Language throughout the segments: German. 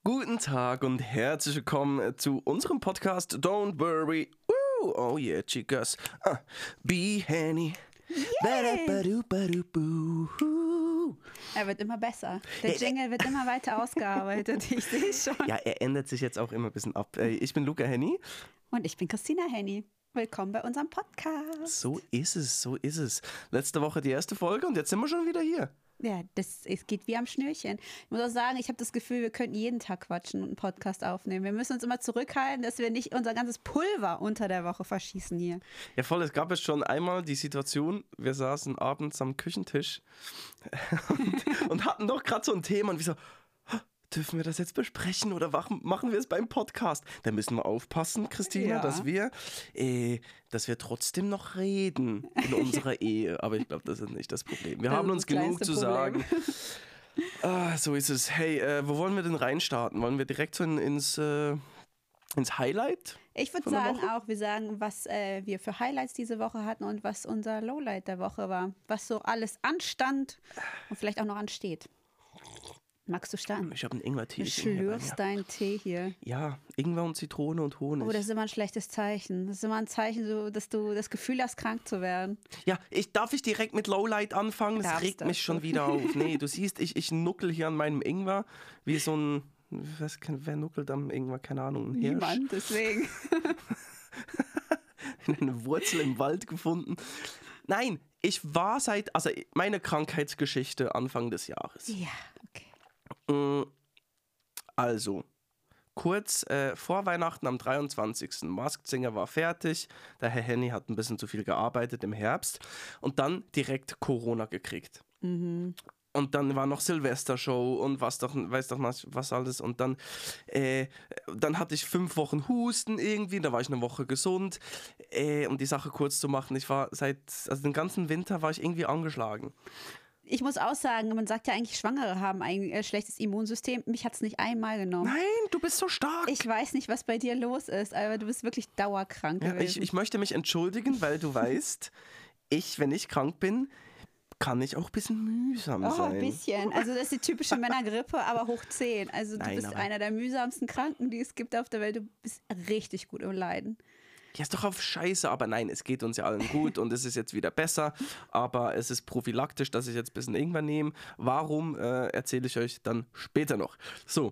Guten Tag und herzlich willkommen zu unserem Podcast Don't Worry. Oh yeah, chicas. Be Henny. Er wird immer besser. Der Jingle wird immer weiter ausgearbeitet. Ich sehe schon. Ja, er ändert sich jetzt auch immer ein bisschen ab. Ich bin Luca Henny. Und ich bin Christina Henny. Willkommen bei unserem Podcast. So ist es. Letzte Woche die erste Folge und jetzt sind wir schon wieder hier. Ja, es geht wie am Schnürchen. Ich muss auch sagen, ich habe das Gefühl, wir könnten jeden Tag quatschen und einen Podcast aufnehmen. Wir müssen uns immer zurückhalten, dass wir nicht unser ganzes Pulver unter der Woche verschießen hier. Ja, voll. Es gab jetzt schon einmal die Situation, wir saßen abends am Küchentisch und hatten doch gerade so ein Thema und wir so, dürfen wir das jetzt besprechen oder machen wir es beim Podcast? Da müssen wir aufpassen, Christina, Ja. dass wir trotzdem noch reden in unserer Ehe. Aber ich glaube, das ist nicht das Problem. Wir Das haben ist uns das genug kleinste zu Problem. sagen. So ist es. Hey, wo wollen wir denn reinstarten? Wollen wir direkt so ins Highlight? Ich würde Von der sagen Woche? auch, wir sagen, was wir für Highlights diese Woche hatten und was unser Lowlight der Woche war. Was so alles anstand und vielleicht auch noch ansteht. Magst du starten? Ich habe einen Ingwer-Tee. Du schlürfst deinen Tee hier. Ja, Ingwer und Zitrone und Honig. Oh, das ist immer ein schlechtes Zeichen. Das ist immer ein Zeichen, so, dass du das Gefühl hast, krank zu werden. Ja, darf ich direkt mit Lowlight anfangen? Das Darfst regt du. mich schon wieder auf. Nee, du siehst, ich nuckel hier an meinem Ingwer wie so ein, wer nuckelt am Ingwer? Keine Ahnung, ein Hirsch. Niemand, deswegen. Eine Wurzel im Wald gefunden. Nein, ich war meine Krankheitsgeschichte Anfang des Jahres. Ja, okay. Also, kurz vor Weihnachten am 23. Masked Singer war fertig. Der Herr Henny hat ein bisschen zu viel gearbeitet im Herbst und dann direkt Corona gekriegt. Und dann war noch Silvestershow und weiß doch was alles. Und dann hatte ich 5 Wochen Husten irgendwie, da war ich eine Woche gesund. Um die Sache kurz zu machen, ich war den ganzen Winter war ich irgendwie angeschlagen. Ich muss auch sagen, man sagt ja eigentlich, Schwangere haben ein schlechtes Immunsystem. Mich hat es nicht einmal genommen. Nein, du bist so stark. Ich weiß nicht, was bei dir los ist, aber du bist wirklich dauerkrank Ja, gewesen. ich möchte mich entschuldigen, weil du weißt, wenn ich krank bin, kann ich auch ein bisschen mühsam Oh, sein. ein bisschen. Also das ist die typische Männergrippe, aber hoch 10. Also du Nein, bist aber- einer der mühsamsten Kranken, die es gibt auf der Welt. Du bist richtig gut im Leiden. Ja, ist doch auf Scheiße, aber nein, es geht uns ja allen gut und es ist jetzt wieder besser, aber es ist prophylaktisch, dass ich jetzt ein bisschen Ingwer nehme. Warum, erzähle ich euch dann später noch. So,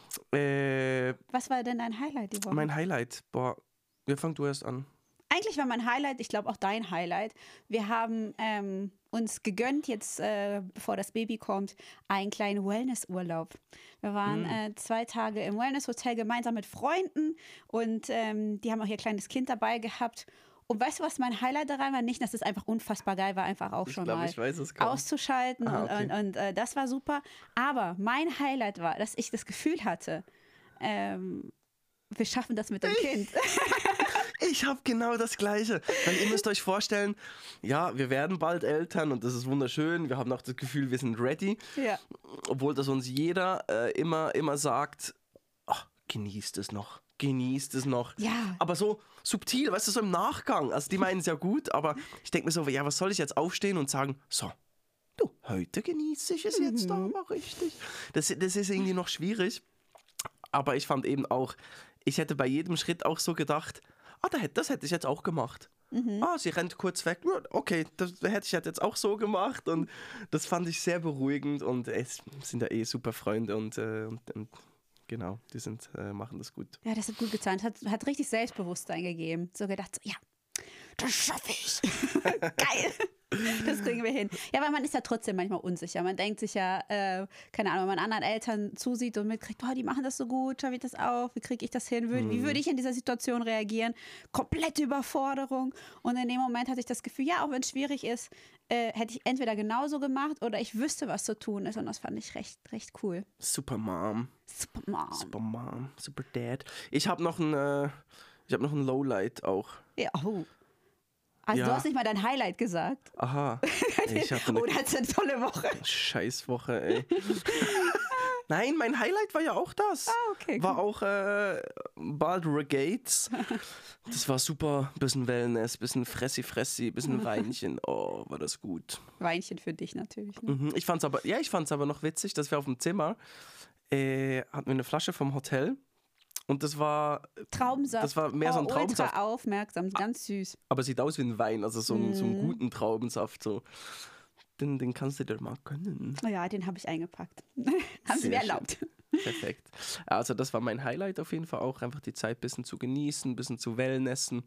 Was war denn dein Highlight die Woche? mein Highlight, fang du erst an. Eigentlich war mein Highlight, ich glaube auch dein Highlight. Wir haben uns gegönnt, jetzt bevor das Baby kommt, einen kleinen Wellnessurlaub. Wir waren 2 Tage im Wellnesshotel gemeinsam mit Freunden und die haben auch ihr kleines Kind dabei gehabt. Und weißt du, was mein Highlight daran war? Nicht, dass es einfach unfassbar geil war, einfach auch schon glaub, mal ich weiß, es kommt. auszuschalten Ah, okay. und das war super. Aber mein Highlight war, dass ich das Gefühl hatte, wir schaffen das mit dem Kind. Ich habe genau das Gleiche. Weil ihr müsst euch vorstellen, ja, wir werden bald Eltern und das ist wunderschön. Wir haben auch das Gefühl, wir sind ready. Ja. Obwohl das uns jeder immer sagt, ach, genießt es noch. Ja. Aber so subtil, weißt du, so im Nachgang. Also die meinen es ja gut, aber ich denke mir so, ja, was soll ich jetzt aufstehen und sagen, so, du, heute genieße ich es jetzt aber richtig. Das ist irgendwie noch schwierig. Aber ich fand eben auch, ich hätte bei jedem Schritt auch so gedacht, das hätte ich jetzt auch gemacht. Sie rennt kurz weg. Okay, das hätte ich jetzt auch so gemacht. Und das fand ich sehr beruhigend. Und es sind ja super Freunde und genau, die machen das gut. Ja, das hat gut getan. Hat richtig Selbstbewusstsein gegeben. So gedacht, so, ja, das schaffe ich. Geil. Das kriegen wir hin. Ja, weil man ist ja trotzdem manchmal unsicher. Man denkt sich ja, keine Ahnung, wenn man anderen Eltern zusieht und mitkriegt, boah, die machen das so gut, schaffe ich das auch, wie kriege ich das hin, wie würde ich in dieser Situation reagieren? Komplette Überforderung. Und in dem Moment hatte ich das Gefühl, ja, auch wenn es schwierig ist, hätte ich entweder genauso gemacht oder ich wüsste, was zu tun ist. Und das fand ich recht cool. Super Mom. Super Mom. Super Mom. Super Dad. Ich habe noch ein Lowlight auch. Ja, oh. Also Ja. du hast nicht mal dein Highlight gesagt. Aha. Ich hatte Oh, das ist eine tolle Woche. Scheißwoche, ey. Nein, mein Highlight war ja auch das. Okay, war auch Baldur's Gates. Das war super. Bisschen Wellness, bisschen Fressi, bisschen Weinchen. Oh, war das gut. Weinchen für dich natürlich. Ne? Ich fand's aber noch witzig, dass wir auf dem Zimmer hatten wir eine Flasche vom Hotel und das war Traubensaft. Das war mehr so ein Traubensaft. Ultra aufmerksam, ganz süß. Aber sieht aus wie ein Wein, also so einen guten Traubensaft. So. Den kannst du dir mal gönnen. Oh ja, den habe ich eingepackt. Haben sie Sehr mir schön. erlaubt. Perfekt. Also das war mein Highlight auf jeden Fall auch, einfach die Zeit ein bisschen zu genießen, ein bisschen zu wellnessen.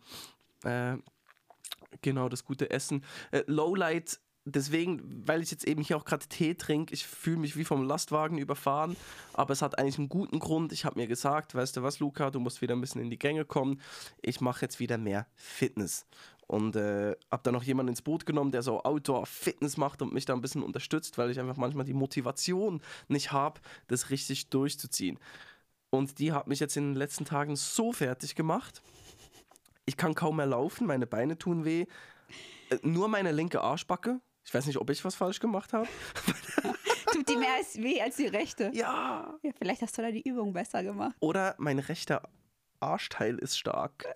Genau, das gute Essen. Lowlight, deswegen, weil ich jetzt eben hier auch gerade Tee trinke, ich fühle mich wie vom Lastwagen überfahren, aber es hat eigentlich einen guten Grund. Ich habe mir gesagt, weißt du was, Luca, du musst wieder ein bisschen in die Gänge kommen. Ich mache jetzt wieder mehr Fitness. Und habe dann noch jemanden ins Boot genommen, der so Outdoor-Fitness macht und mich da ein bisschen unterstützt, weil ich einfach manchmal die Motivation nicht habe, das richtig durchzuziehen. Und die hat mich jetzt in den letzten Tagen so fertig gemacht. Ich kann kaum mehr laufen, meine Beine tun weh. Nur meine linke Arschbacke. Ich weiß nicht, ob ich was falsch gemacht habe. Tut die mehr weh als die rechte. Ja. Ja, vielleicht hast du da die Übung besser gemacht. Oder mein rechter Arschteil ist stark.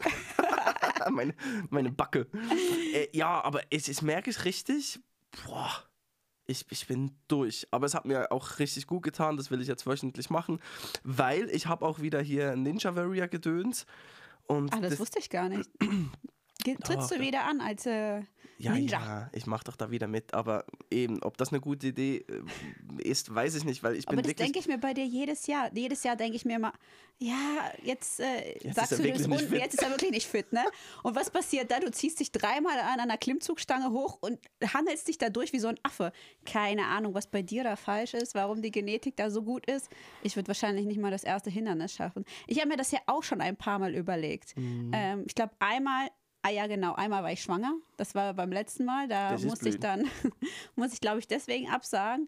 meine Backe. Ja, aber ich merke es richtig. Boah, ich bin durch. Aber es hat mir auch richtig gut getan. Das will ich jetzt wöchentlich machen. Weil ich habe auch wieder hier Ninja Warrior gedöns. Und Das wusste ich gar nicht. Trittst du wieder an als Ja, Ninja? ja, ich mache doch da wieder mit. Aber eben, ob das eine gute Idee ist, weiß ich nicht, weil ich bin Aber das wirklich... denke ich mir bei dir jedes Jahr. Jedes Jahr denke ich mir immer, ja, jetzt sagst er du, wirklich nicht fit. jetzt ist er wirklich nicht fit, ne? Und was passiert da? Du ziehst dich dreimal an einer Klimmzugstange hoch und hangelst dich da durch wie so ein Affe. Keine Ahnung, was bei dir da falsch ist, warum die Genetik da so gut ist. Ich würde wahrscheinlich nicht mal das erste Hindernis schaffen. Ich habe mir das ja auch schon ein paar Mal überlegt. Ich glaube, einmal war ich schwanger. Das war beim letzten Mal. Da musste ich dann, glaube ich, deswegen absagen.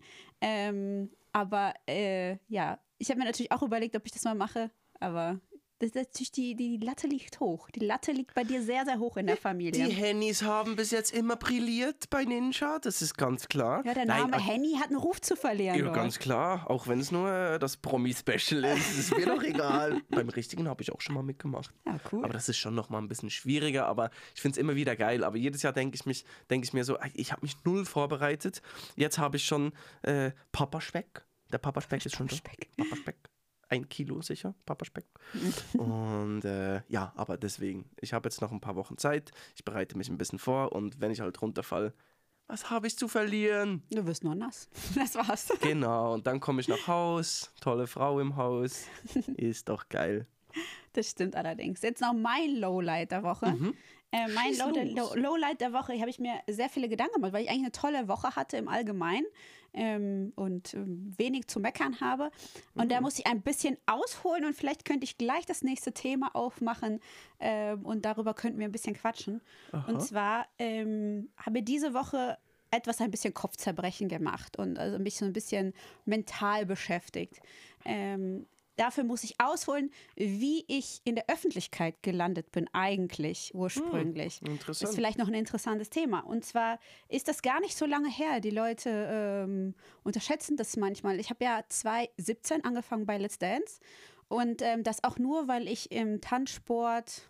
Aber ja, ich habe mir natürlich auch überlegt, ob ich das mal mache. Aber das ist natürlich die Latte liegt hoch. Die Latte liegt bei dir sehr, sehr hoch in der Familie. Die Hennys haben bis jetzt immer brilliert bei Ninja, das ist ganz klar. Ja, der Name Henny hat einen Ruf zu verlieren. Ja, dort. ganz klar. Auch wenn es nur das Promi-Special ist, ist mir doch egal. Beim Richtigen habe ich auch schon mal mitgemacht. Ja, cool. Aber das ist schon noch mal ein bisschen schwieriger, aber ich finde es immer wieder geil. Aber jedes Jahr denke ich mir so, ich habe mich null vorbereitet. Jetzt habe ich schon Papaspeck. Der Papaspeck ist schon da. Papaspeck. 1 Kilo sicher, Papaspeck. Und ja, aber deswegen, ich habe jetzt noch ein paar Wochen Zeit, ich bereite mich ein bisschen vor und wenn ich halt runterfalle, was habe ich zu verlieren? Du wirst nur nass. Das war's. Genau, und dann komme ich nach Haus, tolle Frau im Haus, ist doch geil. Das stimmt allerdings. Jetzt noch mein Lowlight der Woche. Mein Lowlight der Woche, habe ich mir sehr viele Gedanken gemacht, weil ich eigentlich eine tolle Woche hatte im Allgemeinen und wenig zu meckern habe. Und da muss ich ein bisschen ausholen und vielleicht könnte ich gleich das nächste Thema aufmachen und darüber könnten wir ein bisschen quatschen. Aha. Und zwar habe ich diese Woche ein bisschen Kopfzerbrechen gemacht und also mich so ein bisschen mental beschäftigt. Dafür muss ich ausholen, wie ich in der Öffentlichkeit gelandet bin, eigentlich ursprünglich. Interessant. Ist vielleicht noch ein interessantes Thema. Und zwar ist das gar nicht so lange her. Die Leute unterschätzen das manchmal. Ich habe ja 2017 angefangen bei Let's Dance. Und das auch nur, weil ich im Tanzsport,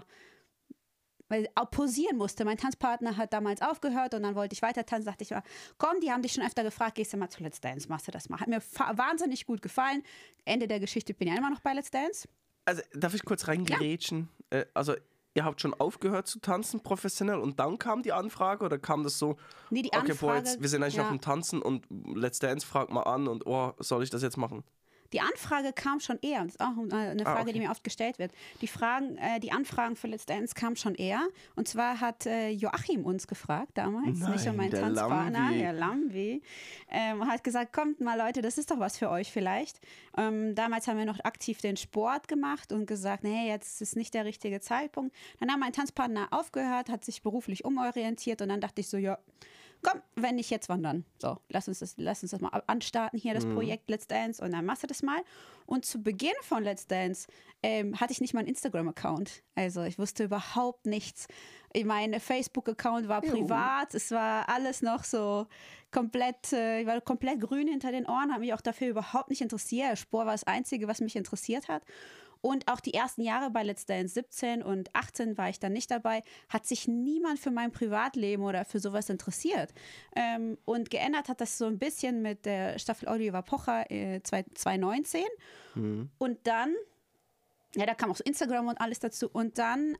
auch posieren musste. Mein Tanzpartner hat damals aufgehört und dann wollte ich weiter tanzen. Dachte ich, komm, die haben dich schon öfter gefragt, gehst du mal zu Let's Dance, machst du das mal. Hat mir wahnsinnig gut gefallen. Ende der Geschichte, bin ja immer noch bei Let's Dance. Also darf ich kurz reingerätschen? Ja. Also ihr habt schon aufgehört zu tanzen professionell und dann kam die Anfrage oder kam das so, Nee, die okay, Anfrage, jetzt, wir sind eigentlich noch im Tanzen und Let's Dance fragt mal an und soll ich das jetzt machen? Die Anfrage kam schon eher. Das ist auch eine Frage, okay. die mir oft gestellt wird. Die Anfragen für Let's Dance kamen schon eher. Und zwar hat Joachim uns gefragt damals, mich und mein Tanzpartner, der Lambi, hat gesagt, kommt mal Leute, das ist doch was für euch vielleicht. Damals haben wir noch aktiv den Sport gemacht und gesagt, nee, jetzt ist nicht der richtige Zeitpunkt. Dann hat mein Tanzpartner aufgehört, hat sich beruflich umorientiert und dann dachte ich so, ja, komm, wenn nicht jetzt, wann dann? So, lass uns das mal anstarten hier, das Projekt Let's Dance und dann machst du das mal. Und zu Beginn von Let's Dance hatte ich nicht mal einen Instagram-Account. Also ich wusste überhaupt nichts. Mein Facebook-Account war privat, es war alles noch so komplett, ich war komplett grün hinter den Ohren, habe mich auch dafür überhaupt nicht interessiert. Sport war das Einzige, was mich interessiert hat. Und auch die ersten Jahre bei Let's Dance 17 und 18 war ich dann nicht dabei, hat sich niemand für mein Privatleben oder für sowas interessiert. Und geändert hat das so ein bisschen mit der Staffel Oliver Pocher 2019. Und dann, ja, da kam auch so Instagram und alles dazu. Und dann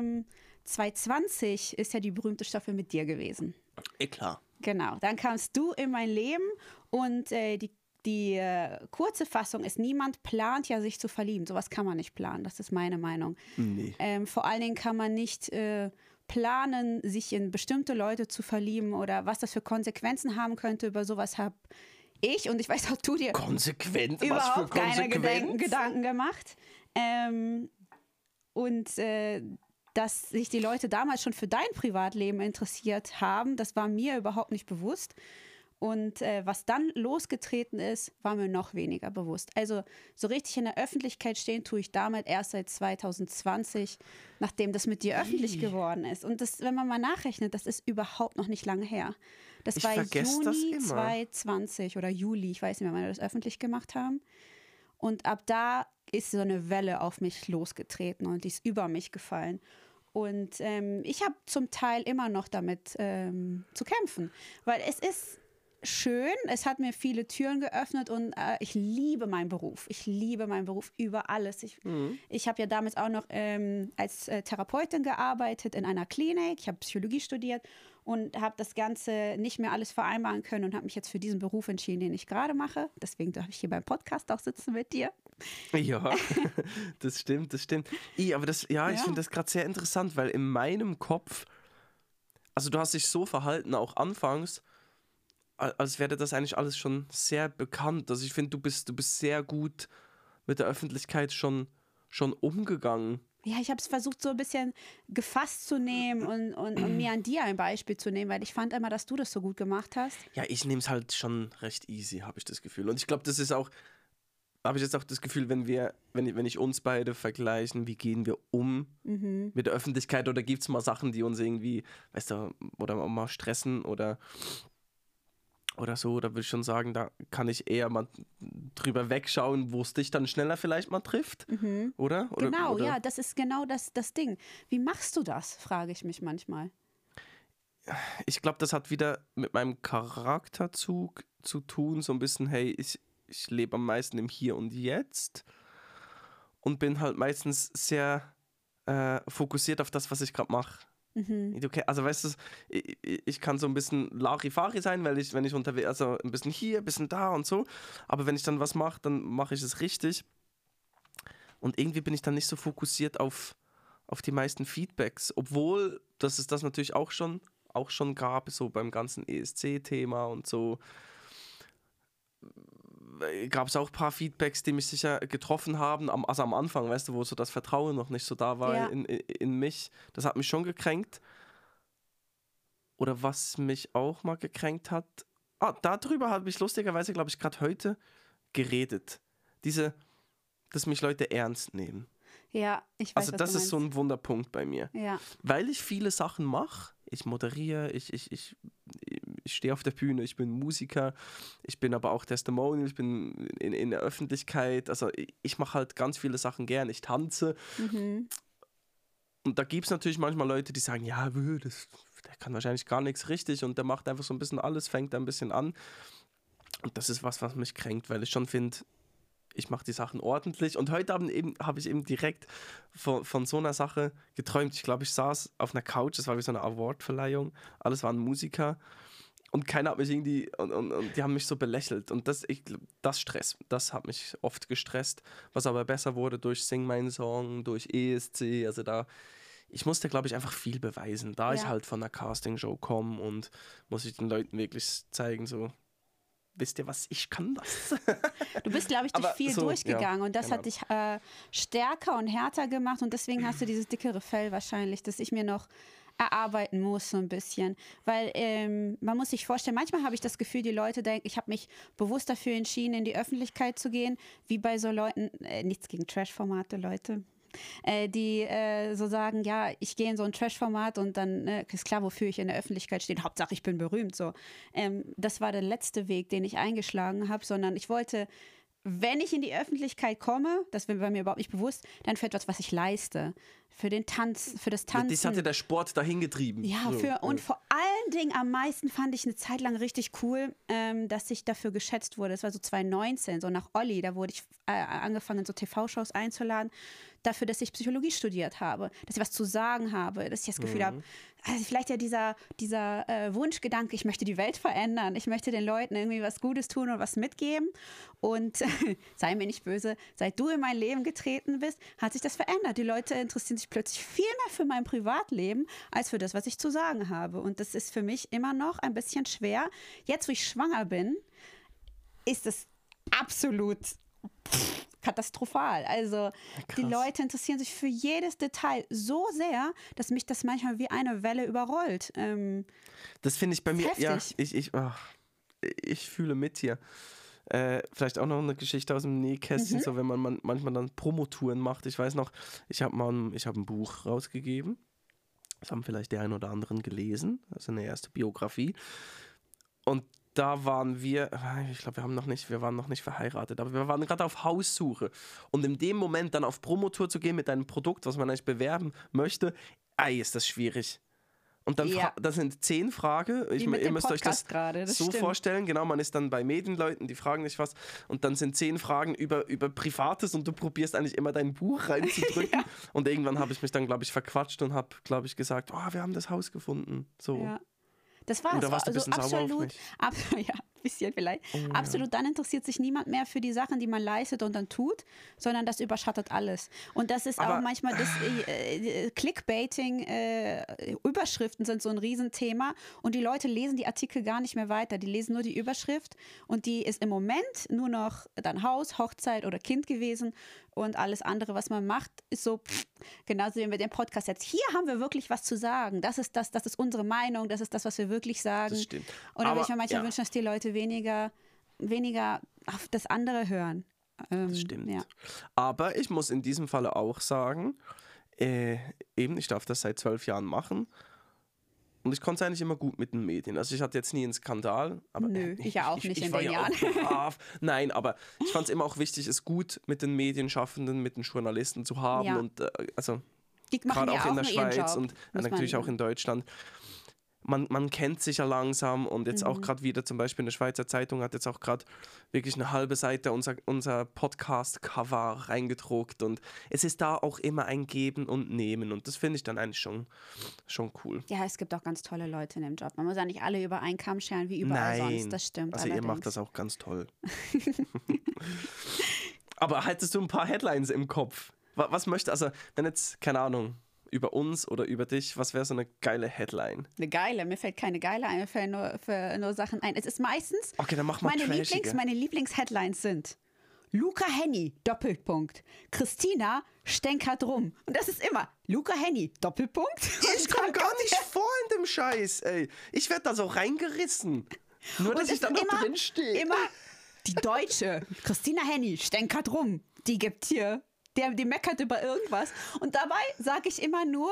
2020 ist ja die berühmte Staffel mit dir gewesen. Klar. Genau, dann kamst du in mein Leben und die kurze Fassung ist, niemand plant ja, sich zu verlieben. Sowas kann man nicht planen, das ist meine Meinung. Nee. Vor allen Dingen kann man nicht planen, sich in bestimmte Leute zu verlieben oder was das für Konsequenzen haben könnte. Über sowas habe ich und ich weiß auch, du dir Konsequent? überhaupt Was für keine Konsequenz? Gedanken gemacht. Dass sich die Leute damals schon für dein Privatleben interessiert haben, das war mir überhaupt nicht bewusst. Und was dann losgetreten ist, war mir noch weniger bewusst. Also so richtig in der Öffentlichkeit stehen tue ich damit erst seit 2020, nachdem das mit dir öffentlich geworden ist. Und das, wenn man mal nachrechnet, das ist überhaupt noch nicht lange her. Das Ich war vergesse das Juni immer. 2020 oder Juli, ich weiß nicht mehr, wann wir das öffentlich gemacht haben. Und ab da ist so eine Welle auf mich losgetreten und die ist über mich gefallen. Und ich habe zum Teil immer noch damit zu kämpfen, weil es ist schön, es hat mir viele Türen geöffnet und ich liebe meinen Beruf. Ich liebe meinen Beruf über alles. Ich habe ja damals auch noch als Therapeutin gearbeitet in einer Klinik. Ich habe Psychologie studiert und habe das Ganze nicht mehr alles vereinbaren können und habe mich jetzt für diesen Beruf entschieden, den ich gerade mache. Deswegen darf ich hier beim Podcast auch sitzen mit dir. Ja, das stimmt. Aber ich finde das gerade sehr interessant, weil in meinem Kopf, also du hast dich so verhalten, auch anfangs, als wäre das eigentlich alles schon sehr bekannt. Also ich finde, du bist sehr gut mit der Öffentlichkeit schon umgegangen. Ja, ich habe es versucht, so ein bisschen gefasst zu nehmen und mir an dir ein Beispiel zu nehmen, weil ich fand immer, dass du das so gut gemacht hast. Ja, ich nehme es halt schon recht easy, habe ich das Gefühl. Und ich glaube, das ist auch, habe ich jetzt auch das Gefühl, wenn ich uns beide vergleichen, wie gehen wir um mit der Öffentlichkeit, oder gibt es mal Sachen, die uns irgendwie, weißt du, oder mal stressen oder so, da würde ich schon sagen, da kann ich eher mal drüber wegschauen, wo es dich dann schneller vielleicht mal trifft, oder? Genau, oder? ja, das ist genau das Ding. Wie machst du das, frage ich mich manchmal. Ich glaube, das hat wieder mit meinem Charakterzug zu tun, so ein bisschen, hey, ich lebe am meisten im Hier und Jetzt und bin halt meistens sehr fokussiert auf das, was ich gerade mache. Okay, also weißt du, ich kann so ein bisschen Larifari sein, weil wenn ich unterwegs, also ein bisschen hier, ein bisschen da und so, aber wenn ich dann was mache, dann mache ich es richtig und irgendwie bin ich dann nicht so fokussiert auf die meisten Feedbacks, obwohl es das natürlich auch schon gab, so beim ganzen ESC-Thema und so, gab es auch ein paar Feedbacks, die mich sicher getroffen haben, also am Anfang, weißt du, wo so das Vertrauen noch nicht so da war Ja. in mich. Das hat mich schon gekränkt. Oder was mich auch mal gekränkt hat, darüber habe ich lustigerweise, glaube ich, gerade heute geredet. Dass mich Leute ernst nehmen. Ja, ich weiß, Also was das du ist so meinst. ein Wunderpunkt bei mir. Ja. Weil ich viele Sachen mache, ich moderiere, ich stehe auf der Bühne, ich bin Musiker, ich bin aber auch Testimonial, ich bin in der Öffentlichkeit, also ich mache halt ganz viele Sachen gern, ich tanze. Und da gibt es natürlich manchmal Leute, die sagen, ja, der kann wahrscheinlich gar nichts richtig und der macht einfach so ein bisschen alles, fängt da ein bisschen an. Und das ist was mich kränkt, weil ich schon finde, ich mache die Sachen ordentlich. Und heute Abend habe ich eben direkt von so einer Sache geträumt. Ich glaube, ich saß auf einer Couch, das war wie so eine Awardverleihung. Alles waren Musiker. Und keiner hat mich irgendwie, und die haben mich so belächelt. Und das hat mich oft gestresst. Was aber besser wurde durch Sing Mein Song, durch ESC. Also ich musste, glaube ich, einfach viel beweisen. Da ich halt von einer Castingshow komme und muss ich den Leuten wirklich zeigen, so, wisst ihr was, ich kann das. Du bist, glaube ich, durch Aber viel so, durchgegangen ja, und das genau. hat dich stärker und härter gemacht und deswegen hast du dieses dickere Fell wahrscheinlich, das ich mir noch erarbeiten muss so ein bisschen, weil man muss sich vorstellen, manchmal habe ich das Gefühl, die Leute denken, ich habe mich bewusst dafür entschieden, in die Öffentlichkeit zu gehen, wie bei so Leuten, nichts gegen Trash-Formate, Leute, die so sagen, ja, ich gehe in so ein Trash-Format und dann ist klar, wofür ich in der Öffentlichkeit stehe. Hauptsache, ich bin berühmt. So. Das war der letzte Weg, den ich eingeschlagen habe, sondern ich wollte wenn ich in die Öffentlichkeit komme, das war mir überhaupt nicht bewusst, dann für etwas, was ich leiste. Für den Tanz, für das Tanzen. Das hatte der Sport dahin getrieben. Ja, und vor allen Dingen am meisten fand ich eine Zeit lang richtig cool, dass ich dafür geschätzt wurde. Das war so 2019, so nach Olli, da wurde ich angefangen, so TV-Shows einzuladen, dafür, dass ich Psychologie studiert habe, dass ich was zu sagen habe, dass ich das Gefühl habe, also vielleicht ja dieser Wunschgedanke, ich möchte die Welt verändern, ich möchte den Leuten irgendwie was Gutes tun und was mitgeben. Und sei mir nicht böse, seit du in mein Leben getreten bist, hat sich das verändert. Die Leute interessieren sich plötzlich viel mehr für mein Privatleben, als für das, was ich zu sagen habe. Und das ist für mich immer noch ein bisschen schwer. Jetzt, wo ich schwanger bin, ist es absolut katastrophal. Also die Leute interessieren sich für jedes Detail so sehr, dass mich das manchmal wie eine Welle überrollt. Das finde ich bei mir, heftig. Ja, ich fühle mit hier. Vielleicht auch noch eine Geschichte aus dem Nähkästchen, so wenn man manchmal dann Promotouren macht. Ich weiß noch, ich habe ein Buch rausgegeben. Das haben vielleicht der ein oder anderen gelesen. Das ist eine erste Biografie. Und da waren wir, ich glaube, wir waren noch nicht verheiratet, aber wir waren gerade auf Haussuche. Und in dem Moment dann auf Promotour zu gehen mit einem Produkt, was man eigentlich bewerben möchte, ist das schwierig. Und dann das sind 10 Fragen. Ihr müsst euch das so stimmt. vorstellen. Genau, man ist dann bei Medienleuten, die fragen dich was. Und dann sind 10 Fragen über Privates und du probierst eigentlich immer dein Buch reinzudrücken. Ja. Und irgendwann habe ich mich dann, glaube ich, verquatscht und habe, glaube ich, gesagt, wir haben das Haus gefunden. So. Ja. Das war's. Und da warst du ein bisschen sauer auf mich. Ja, ein bisschen vielleicht. Absolut, dann interessiert sich niemand mehr für die Sachen, die man leistet und dann tut, sondern das überschattet alles. Und das ist auch manchmal das Clickbaiting, Überschriften sind so ein Riesenthema und die Leute lesen die Artikel gar nicht mehr weiter. Die lesen nur die Überschrift und die ist im Moment nur noch dann Haus, Hochzeit oder Kind gewesen und alles andere, was man macht, ist so, genauso wie mit dem Podcast jetzt. Hier haben wir wirklich was zu sagen. Das ist unsere Meinung, das ist das, was wir wirklich sagen. Das stimmt. Und da würde ich mir manchmal wünschen, dass die Leute weniger auf das andere hören. Das stimmt. Ja. Aber ich muss in diesem Falle auch sagen, ich darf das seit 12 Jahren machen. Und ich konnte es eigentlich immer gut mit den Medien. Also ich hatte jetzt nie einen Skandal. Aber nö, ich ja auch nicht in den Jahren. Brav. Nein, aber ich fand es immer auch wichtig, es gut mit den Medienschaffenden, mit den Journalisten zu haben. Ja. Und die machen gerade ja auch in der Schweiz Job, und natürlich auch in Deutschland. Man kennt sich ja langsam und jetzt auch gerade wieder zum Beispiel eine Schweizer Zeitung hat jetzt auch gerade wirklich eine halbe Seite unser Podcast-Cover reingedruckt und es ist da auch immer ein Geben und Nehmen und das finde ich dann eigentlich schon cool. Ja, es gibt auch ganz tolle Leute in dem Job. Man muss ja nicht alle über einen Kamm scheren wie überall sonst, das stimmt. Also allerdings. Ihr macht das auch ganz toll. Aber hattest du ein paar Headlines im Kopf? Was wenn jetzt, keine Ahnung, über uns oder über dich, was wäre so eine geile Headline? Eine geile? Mir fällt keine geile ein, mir fallen nur Sachen ein. Es ist meistens, okay, dann mach mal meine Lieblings-Headlines sind Luca Henny, Doppelpunkt. Christina stänkert rum. Und das ist immer Luca Henny, Doppelpunkt. Ich komme gar nicht vor in dem Scheiß, ey. Ich werde da so reingerissen. Nur, dass ich da noch drin stehe. Immer die Deutsche, Christina Henny, stänkert rum. Die gibt hier... Die meckert über irgendwas. Und dabei sage ich immer nur,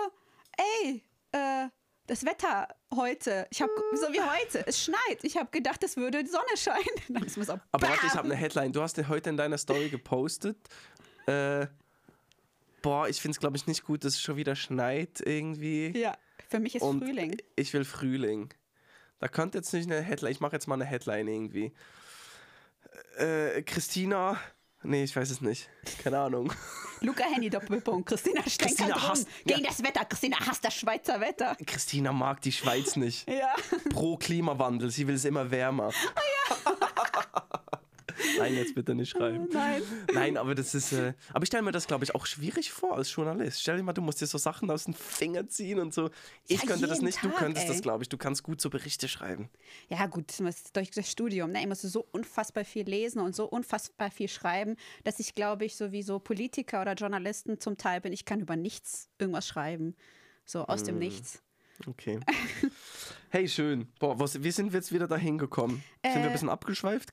das Wetter heute, so wie heute, es schneit. Ich habe gedacht, es würde die Sonne scheinen. Dann ist so, aber warte, ich habe eine Headline. Du hast den heute in deiner Story gepostet. Ich finde es, glaube ich, nicht gut, dass es schon wieder schneit irgendwie. Ja, für mich ist Frühling. Ich will Frühling. Da könnte jetzt nicht eine Headline, ich mache jetzt mal eine Headline irgendwie. Christina... Nee, ich weiß es nicht. Keine Ahnung. Luca Henny, Doppelpunkt. Christina stänkert rum gegen das Wetter. Christina hasst das Schweizer Wetter. Christina mag die Schweiz nicht. Ja. Pro Klimawandel. Sie will es immer wärmer. Ja. Nein, jetzt bitte nicht schreiben. Nein, aber das ist... aber ich stelle mir das, glaube ich, auch schwierig vor als Journalist. Stell dir mal, du musst dir so Sachen aus den Fingern ziehen und so. Ich könnte das nicht, du könntest das, glaube ich. Du kannst gut so Berichte schreiben. Ja gut, durch das Studium. Ne? Ich musste so unfassbar viel lesen und so unfassbar viel schreiben, dass ich, glaube ich, sowieso Politiker oder Journalisten zum Teil bin. Ich kann über nichts irgendwas schreiben. So aus dem Nichts. Okay. Hey, schön. Boah, wie sind wir jetzt wieder dahin gekommen? Sind wir ein bisschen abgeschweift?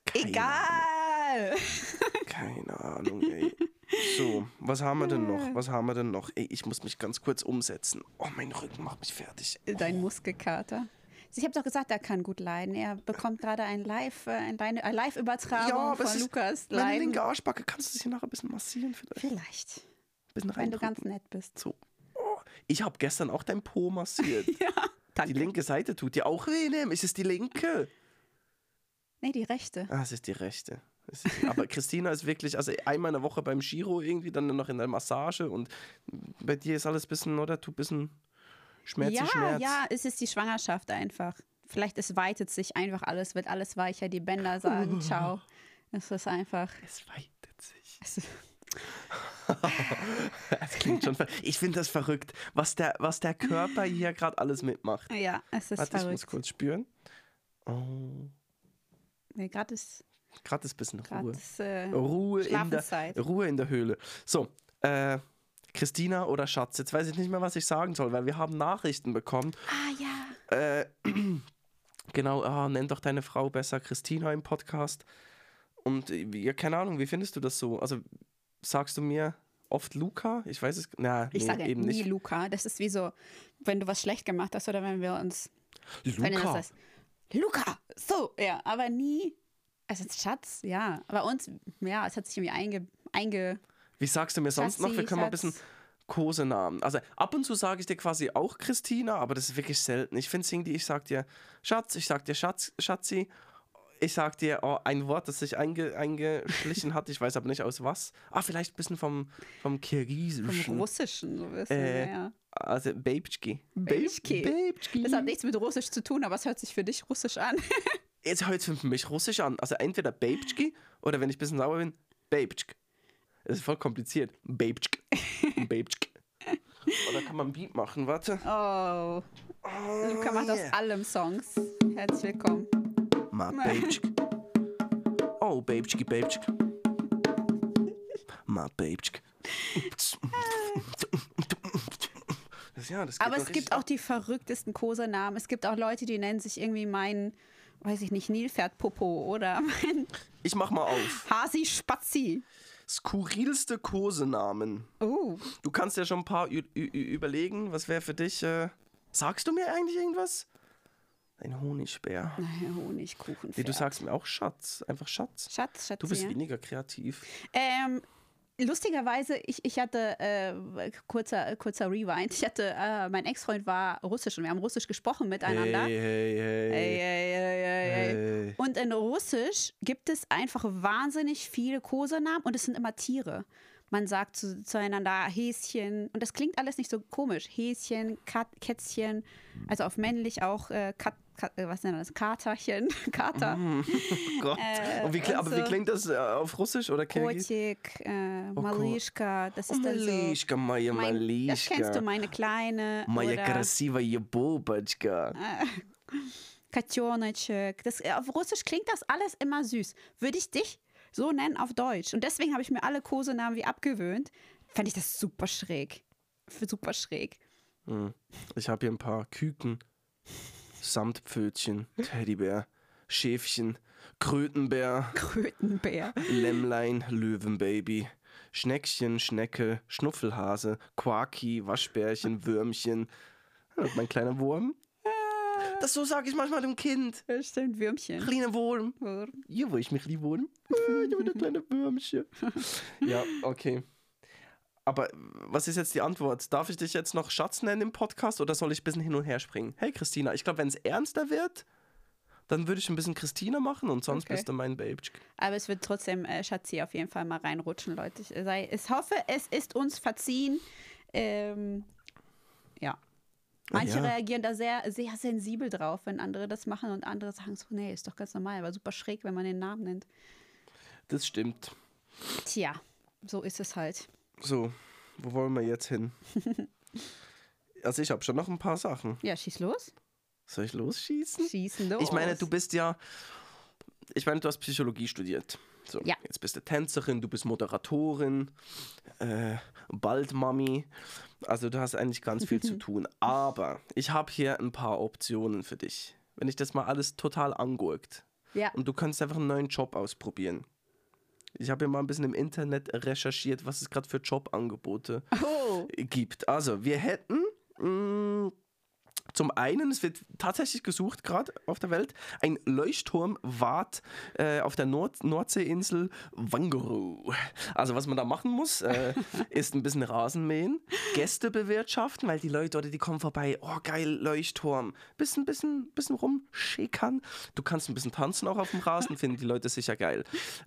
Keine Ahnung, ey. So, was haben wir denn noch? Ey, ich muss mich ganz kurz umsetzen. Oh, mein Rücken macht mich fertig. Dein Muskelkater. Ich habe doch gesagt, er kann gut leiden. Er bekommt gerade eine Live-Übertragung von Lukas Meine Leiden. linke Arschbacke, kannst du das hier nachher ein bisschen massieren vielleicht? Vielleicht, Bisschen wenn du reindrücken. ganz nett bist. So. Oh, ich habe gestern auch dein Po massiert. Ja, Die danke. linke Seite tut dir auch weh, ne? Ist es die linke? Nee, die rechte. Ah, es ist die rechte. Aber Christina ist wirklich, also einmal in der Woche beim Giro irgendwie, dann noch in der Massage und bei dir ist alles ein bisschen, oder? Du bist ein Schmerz. Ja, es ist die Schwangerschaft einfach. Vielleicht es weitet sich einfach alles, wird alles weicher, die Bänder sagen ciao. Es ist einfach. Es weitet sich. Es ist, Das klingt schon ich finde das verrückt, was der Körper hier gerade alles mitmacht. ja, es ist Warte, ich muss verrückt. kurz spüren. Oh, Nee, gerade ist, gerade ist ein bisschen Ruhe. Ruhe. Schlafenszeit. Ruhe in der Höhle. So, Christina oder Schatz, jetzt weiß ich nicht mehr, was ich sagen soll, weil wir haben Nachrichten bekommen. Ah ja. Genau, nenn doch deine Frau besser Christina im Podcast. Und ja, keine Ahnung, wie findest du das so? Also sagst du mir oft Luca? Ich weiß es, Ich sage eben nie nicht. Luca. Das ist wie so, wenn du was schlecht gemacht hast oder wenn wir uns. Wenn du das Luca. heißt, Luca! So, ja, aber nie. Also Schatz, ja. Bei uns, ja, es hat sich irgendwie Wie sagst du mir sonst noch? Wir können mal ein Schatzi, bisschen Kosenamen. Also ab und zu sage ich dir quasi auch Christina, aber das ist wirklich selten. Ich finde es irgendwie, ich sag dir Schatz, ich sag dir Schatzi, ich sag dir ein Wort, das sich eingeschlichen hat, ich weiß aber nicht aus was. Vielleicht ein bisschen vom Kirgisischen. vom Russischen, so ein bisschen, ja. Also Babetschki. Babetschki. Babetschki. Das hat nichts mit Russisch zu tun, aber es hört sich für dich Russisch an. Jetzt hört es für mich Russisch an. Also entweder Babetschki oder wenn ich ein bisschen sauer bin, Babetschk. Das ist voll kompliziert. Babetschk. Babetschk. Oder kann man einen Beat machen? Warte. Oh. Luca macht aus allem Songs. Herzlich willkommen. Ma Babetschk. Oh, Babetschki, Babetschk. Ma Babetschk. Ja, das geht Aber noch es gibt richtig auch die verrücktesten Kosenamen. Es gibt auch Leute, die nennen sich irgendwie mein, weiß ich nicht, Nilpferdpopo oder mein Ich mach mal auf. Hasi Spazi. Skurrilste Kosenamen. Oh, Du kannst ja schon ein paar überlegen. Was wäre für dich? Sagst du mir eigentlich irgendwas? Ein Honigbär. naja, Honigkuchen. Nee, du sagst mir auch Schatz. Einfach Schatz. Schatz, Du bist ja. weniger kreativ. Lustigerweise, ich hatte, kurzer Rewind, mein Ex-Freund war Russisch und wir haben Russisch gesprochen miteinander. Hey. Und in Russisch gibt es einfach wahnsinnig viele Kosenamen und es sind immer Tiere. Man sagt zueinander Häschen und das klingt alles nicht so komisch. Häschen, Kätzchen, also auf männlich auch was nennt man das? Katerchen, Kater. Oh Gott. Und wie klingt das auf Russisch oder Kirgis? Kotik, Malishka, das ist dann so. Малышка моя, Das kennst du, малышка. meine Kleine. Моя Oder красивая бубочка. Katjonetschek. Auf Russisch klingt das alles immer süß. Würde ich dich so nennen auf Deutsch? Und deswegen habe ich mir alle Kosenamen wie abgewöhnt. Fand ich das super schräg. Super schräg. Ich habe hier ein paar Küken, Samtpfötchen, Teddybär, Schäfchen, Krötenbär, Krötenbär. Lämmlein, Löwenbaby, Schneckchen, Schnecke, Schnuffelhase, Quaki, Waschbärchen, Würmchen. Und mein kleiner Wurm. Das so sage ich manchmal dem Kind. Ja, stimmt, Würmchen. Kleiner Wurm. Hier, wo ich mich lieb Wurm. Ich habe ein kleines Würmchen. Ja, okay. Aber was ist jetzt die Antwort? Darf ich dich jetzt noch Schatz nennen im Podcast oder soll ich ein bisschen hin und her springen? Hey Christina, ich glaube, wenn es ernster wird, dann würde ich ein bisschen Christina machen und sonst Okay. bist du mein Babetsch. Aber es wird trotzdem Schatzi auf jeden Fall mal reinrutschen, Leute. Ich hoffe, es ist uns verziehen. Ja. Manche Ja. reagieren da sehr, sehr sensibel drauf, wenn andere das machen und andere sagen so, nee, ist doch ganz normal, aber super schräg, wenn man den Namen nennt. Das stimmt. Tja, so ist es halt. So, wo wollen wir jetzt hin? Also ich habe schon noch ein paar Sachen. Ja, schieß los. Soll ich losschießen? Schießen los. Ich meine, du hast Psychologie studiert. So, Ja. Jetzt bist du Tänzerin, du bist Moderatorin, bald Mami. Also du hast eigentlich ganz viel zu tun. Aber ich habe hier ein paar Optionen für dich. Wenn ich das mal alles total angurkt. Ja. Und du kannst einfach einen neuen Job ausprobieren. Ich habe ja mal ein bisschen im Internet recherchiert, was es gerade für Jobangebote Oh. gibt. Also wir hätten Zum einen, es wird tatsächlich gesucht gerade auf der Welt, ein Leuchtturmwart auf der Nordseeinsel Wangerooge. Also was man da machen muss, ist ein bisschen Rasen mähen, Gäste bewirtschaften, weil die Leute oder die kommen vorbei, oh geil, Leuchtturm, bisschen rumschickern. Du kannst ein bisschen tanzen auch auf dem Rasen, finden die Leute sicher geil.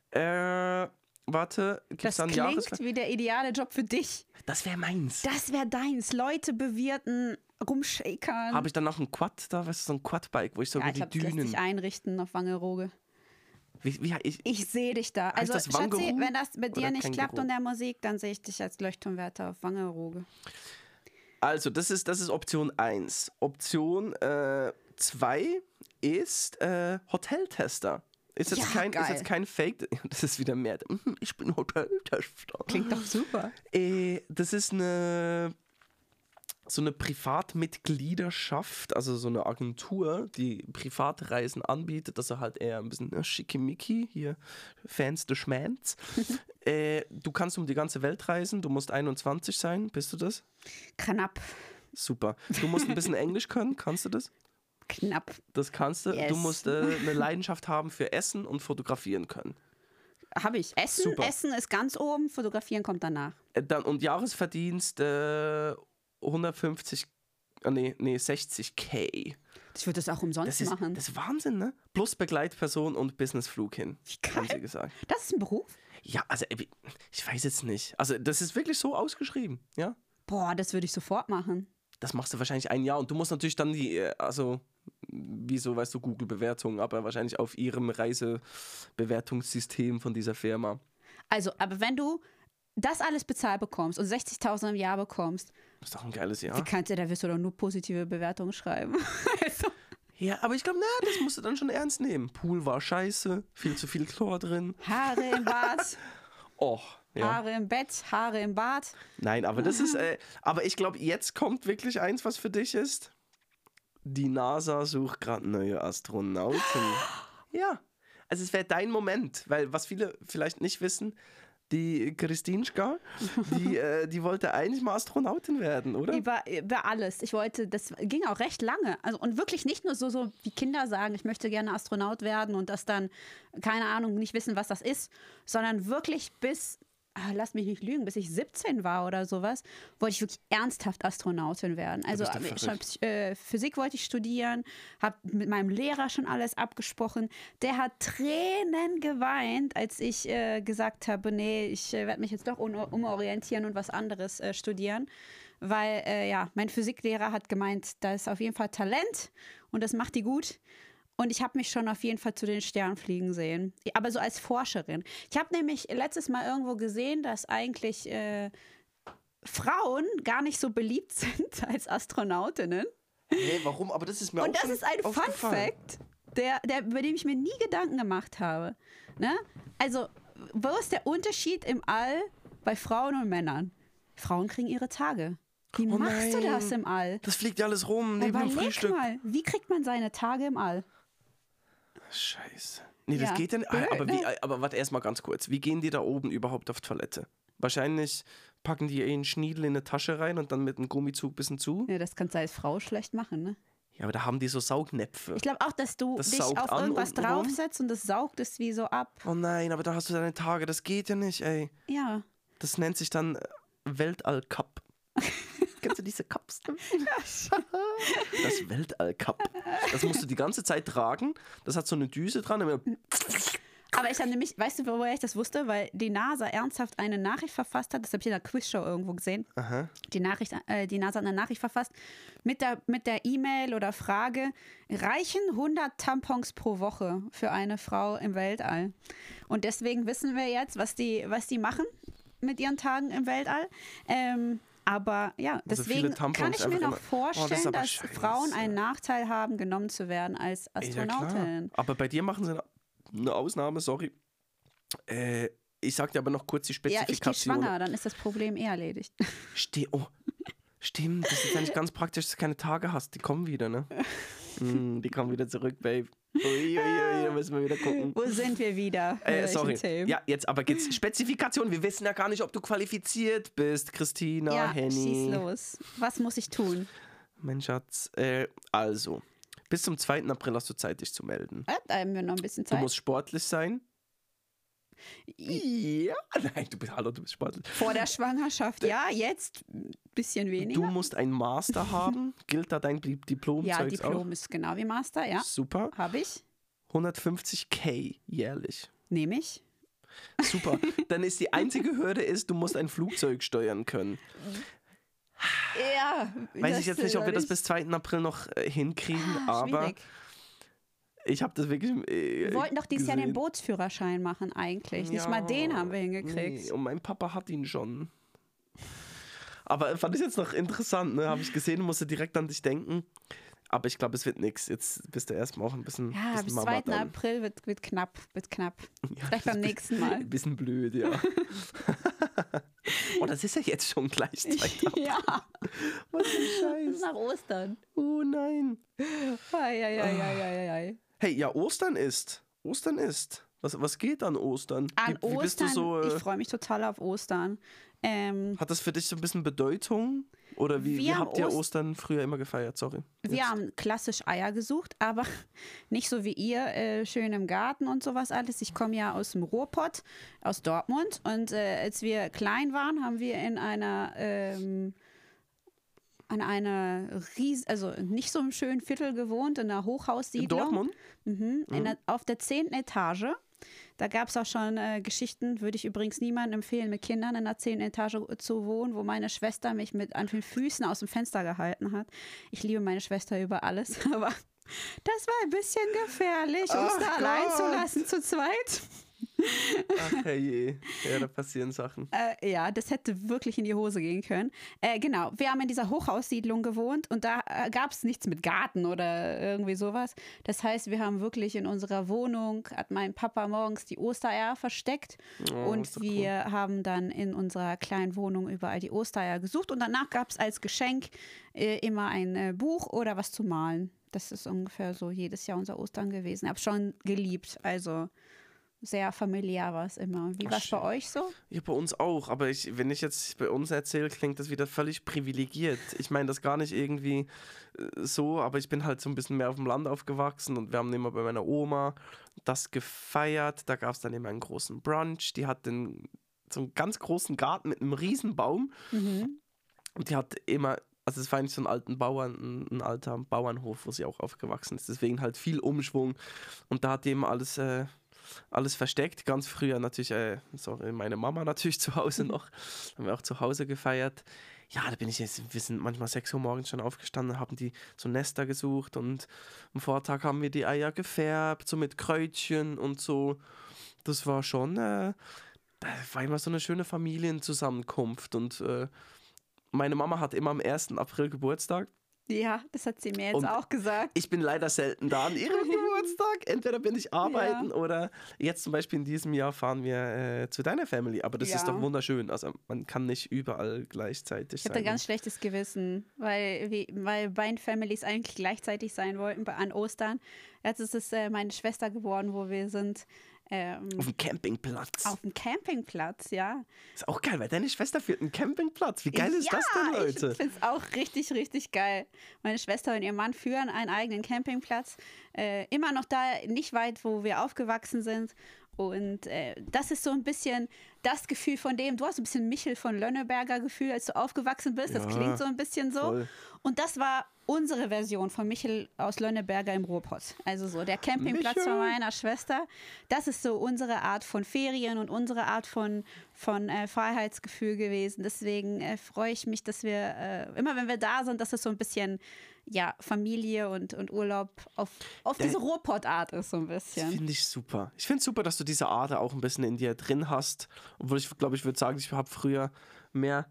Warte, gibt's Das da einen klingt wie der ideale Job für dich. Das wäre meins. Das wäre deins. Leute bewirten, rumshakern. Habe ich dann noch ein Quad da, weißt du, so ein Quadbike, wo ich so Ja, über ich die glaube, das lässt Dünen... sich einrichten auf Wangerooge. Ich Ich sehe dich da. Also, das Schatzi, Wangerooge wenn das mit dir oder nicht klappt Känguru? und der Musik, dann sehe ich dich als Leuchtturmwärter auf Wangerooge. Also, das ist Option 1. Option 2 ist Hoteltester. Ist jetzt, Ja, ist jetzt kein Fake, das ist wieder mehr, ich bin Hoteltester. Klingt doch super. Das ist so eine Privatmitgliedschaft, also so eine Agentur, die Privatreisen anbietet, dass er halt eher ein bisschen schickimicki, hier Fans des Schmans. Du kannst um die ganze Welt reisen, du musst 21 sein, bist du das? Knapp. Super. Du musst ein bisschen Englisch können, kannst du das? Knapp. Das kannst du. Yes. Du musst eine Leidenschaft haben für Essen und fotografieren können. Habe ich. Super. Essen ist ganz oben, fotografieren kommt danach. Und Jahresverdienst 150, 60k. Ich würde das auch umsonst machen. Das ist Wahnsinn, ne? Plus Begleitperson und Businessflug hin. Wie Haben sie geil. gesagt. Das ist ein Beruf? Ja, also ich weiß jetzt nicht. Also das ist wirklich so ausgeschrieben, ja? Boah, das würde ich sofort machen. Das machst du wahrscheinlich ein Jahr und du musst natürlich dann wieso, weißt du, Google-Bewertungen, aber wahrscheinlich auf ihrem Reisebewertungssystem von dieser Firma. Also, aber wenn du das alles bezahlt bekommst und 60.000 im Jahr bekommst, Das ist doch ein geiles Jahr. wie kannst du, da wirst du doch nur positive Bewertungen schreiben. Also, Ja, aber ich glaube, das musst du dann schon ernst nehmen. Pool war scheiße, viel zu viel Chlor drin. Haare im Bad, Och, ja. Haare im Bett, Haare im Bad. Nein, aber das ist, aber ich glaube, jetzt kommt wirklich eins, was für dich ist. Die NASA sucht gerade neue Astronauten. Ja, also es wäre dein Moment, weil was viele vielleicht nicht wissen, die Christinschka, die wollte eigentlich mal Astronautin werden, oder? Über alles. Das ging auch recht lange. Also, und wirklich nicht nur so wie Kinder sagen, ich möchte gerne Astronaut werden und das dann, keine Ahnung, nicht wissen, was das ist, sondern wirklich lass mich nicht lügen, bis ich 17 war oder sowas, wollte ich wirklich ernsthaft Astronautin werden. Also Physik wollte ich studieren, habe mit meinem Lehrer schon alles abgesprochen. Der hat Tränen geweint, als ich gesagt habe, nee, ich werde mich jetzt doch umorientieren und was anderes studieren. Weil, mein Physiklehrer hat gemeint, da ist auf jeden Fall Talent und das macht die gut. Und ich habe mich schon auf jeden Fall zu den Sternen fliegen sehen. Aber so als Forscherin. Ich habe nämlich letztes Mal irgendwo gesehen, dass eigentlich Frauen gar nicht so beliebt sind als Astronautinnen. Hey, warum? Aber das ist mir Und auch das schon ist ein Fun aufgefallen. Fact, über den ich mir nie Gedanken gemacht habe. Ne? Also, wo ist der Unterschied im All bei Frauen und Männern? Frauen kriegen ihre Tage. Wie Oh machst du nein. das im All? Das fliegt ja alles rum neben dem Überleg Frühstück. mal, wie kriegt man seine Tage im All? Scheiße. Nee, das Ja, geht ja nicht. blöd, Aber, ne? aber warte erst mal ganz kurz. Wie gehen die da oben überhaupt auf Toilette? Wahrscheinlich packen die einen Schniedel in eine Tasche rein und dann mit einem Gummizug ein bisschen zu. Ja, das kannst du als Frau schlecht machen, ne? Ja, aber da haben die so Saugnäpfe. Ich glaube auch, dass du Das dich saugt auf an irgendwas untenrum. draufsetzt und das saugt es wie so ab. Oh nein, aber da hast du deine Tage. Das geht ja nicht, ey. Ja. Das nennt sich dann Weltall-Cup. Kennst du diese Cups? Das Weltall-Cup. Das musst du die ganze Zeit tragen. Das hat so eine Düse dran. Aber ich habe nämlich, weißt du, woher ich das wusste? Weil die NASA ernsthaft eine Nachricht verfasst hat. Das habe ich in der Quizshow irgendwo gesehen. Aha. Die NASA hat eine Nachricht verfasst mit der E-Mail oder Frage: Reichen 100 Tampons pro Woche für eine Frau im Weltall? Und deswegen wissen wir jetzt, was die machen mit ihren Tagen im Weltall. Aber ja, Also viele deswegen Tampons kann ich mir einfach noch immer- vorstellen, das ist aber dass scheiße. Frauen einen Nachteil haben, genommen zu werden als Ja, klar. Astronautin. Aber bei dir machen sie eine Ausnahme, sorry. Ich sag dir aber noch kurz die Ja, ich gehe Spezifikation. schwanger, dann ist das Problem erledigt. Stimmt, das ist eigentlich ganz praktisch, dass du keine Tage hast. Die kommen wieder, ne? Die kommen wieder zurück, Babe. Ui, da müssen wir wieder gucken. Wo sind wir wieder? Bei welchen Sorry. Themen? Ja, jetzt aber geht's. Spezifikation. Wir wissen ja gar nicht, ob du qualifiziert bist, Christina, Ja, Henny. schieß los. Was muss ich tun? Mein Schatz. Also, bis zum 2. April hast du Zeit, dich zu melden. Da haben wir noch ein bisschen Du Zeit. musst sportlich sein. Ja, nein, du bist sportlich. Vor der Schwangerschaft, ja, jetzt ein bisschen weniger. Du musst einen Master haben. Gilt da dein Diplom? Ja, Zeugs Diplom auch? ist genau wie Master, ja. Super. Habe ich. 150.000 jährlich. Nehme ich. Super. Dann ist die einzige Hürde du musst ein Flugzeug steuern können. Ja. Weiß ich jetzt nicht, ob wir das bis 2. April noch hinkriegen, aber schwierig. ich habe das wirklich Wir wollten doch dieses Jahr den gesehen. Bootsführerschein machen eigentlich. Nicht Ja, mal den haben wir hingekriegt. Nee, und mein Papa hat ihn schon. Aber fand ich jetzt noch interessant, ne? Habe ich gesehen und musste direkt an dich denken. Aber ich glaube, es wird nichts. Jetzt bist du erstmal auch ein bisschen. Ja, bisschen bis Mama 2. dann. April wird knapp. Ja, Vielleicht beim nächsten Mal. Ein bisschen blöd, ja. Oh, das ist ja jetzt schon gleich 2. April. Ja, Was für ein das Scheiß. ist nach Ostern. Oh nein. Ei. Hey, ja, Ostern ist. Was geht an Ostern? An Wie bist du Ostern, so? ich freue mich total auf Ostern. Hat das für dich so ein bisschen Bedeutung? Oder wie Wir haben habt ihr Ostern früher immer gefeiert? Sorry. Wir haben klassisch Eier gesucht, aber nicht so wie ihr, schön im Garten und sowas alles. Ich komme ja aus dem Ruhrpott, aus Dortmund. Und als wir klein waren, haben wir in einer also nicht so einem schönen Viertel gewohnt, in einer Hochhaussiedlung. In Dortmund? Auf der 10. Etage. Da gab es auch schon Geschichten, würde ich übrigens niemandem empfehlen, mit Kindern in der 10. Etage zu wohnen, wo meine Schwester mich an den Füßen aus dem Fenster gehalten hat. Ich liebe meine Schwester über alles, aber das war ein bisschen gefährlich, uns da allein zu lassen zu zweit. Ach herrje. Ja, da passieren Sachen. Ja, das hätte wirklich in die Hose gehen können. Genau, wir haben in dieser Hochhaussiedlung gewohnt und da gab es nichts mit Garten oder irgendwie sowas. Das heißt, wir haben wirklich in unserer Wohnung, hat mein Papa morgens die Ostereier versteckt und wir haben dann in unserer kleinen Wohnung überall die Ostereier gesucht und danach gab es als Geschenk immer ein Buch oder was zu malen. Das ist ungefähr so jedes Jahr unser Ostern gewesen. Ich habe schon geliebt, also sehr familiär war es immer. Wie war es bei euch so? Ja, bei uns auch. Aber wenn ich jetzt bei uns erzähle, klingt das wieder völlig privilegiert. Ich meine das gar nicht irgendwie so, aber ich bin halt so ein bisschen mehr auf dem Land aufgewachsen und wir haben immer bei meiner Oma das gefeiert. Da gab es dann immer einen großen Brunch. Die hat so einen ganz großen Garten mit einem riesen Baum. Und die hat immer, also es war eigentlich so ein alter Bauernhof, wo sie auch aufgewachsen ist. Deswegen halt viel Umschwung. Und da hat die immer alles versteckt, ganz früher natürlich, meine Mama natürlich zu Hause noch, haben wir auch zu Hause gefeiert. Ja, wir sind manchmal 6 Uhr morgens schon aufgestanden, haben die so Nester gesucht und am Vortag haben wir die Eier gefärbt, so mit Kräutchen und so. Das war schon, das war immer so eine schöne Familienzusammenkunft und meine Mama hat immer am 1. April Geburtstag. Ja, das hat sie mir jetzt Und auch gesagt. Ich bin leider selten da an ihrem Geburtstag. Entweder bin ich arbeiten oder jetzt zum Beispiel in diesem Jahr fahren wir zu deiner Family. Aber das ist doch wunderschön. Also man kann nicht überall gleichzeitig sein. Ich habe ein ganz schlechtes Gewissen, weil beide Families eigentlich gleichzeitig sein wollten an Ostern. Jetzt ist es meine Schwester geworden, wo wir sind. Auf dem Campingplatz. Auf dem Campingplatz, ja. Ist auch geil, weil deine Schwester führt einen Campingplatz. Wie geil ist das denn, Leute? Ich finde es auch richtig, richtig geil. Meine Schwester und ihr Mann führen einen eigenen Campingplatz. Immer noch da, nicht weit, wo wir aufgewachsen sind. Und das ist so ein bisschen das Gefühl von dem, du hast ein bisschen Michel von Lönneberger Gefühl, als du aufgewachsen bist. Das klingt so ein bisschen so. Voll. Und das war unsere Version von Michel aus Lönneberger im Ruhrpott. Also so der Campingplatz von meiner Schwester. Das ist so unsere Art von Ferien und unsere Art von Freiheitsgefühl gewesen. Deswegen freue ich mich, dass wir immer, wenn wir da sind, dass es so ein bisschen Familie und Urlaub auf diese Ruhrpott-Art ist so ein bisschen. Das finde ich super. Ich finde es super, dass du diese Ader auch ein bisschen in dir drin hast. Obwohl ich glaube, ich würde sagen, ich habe früher mehr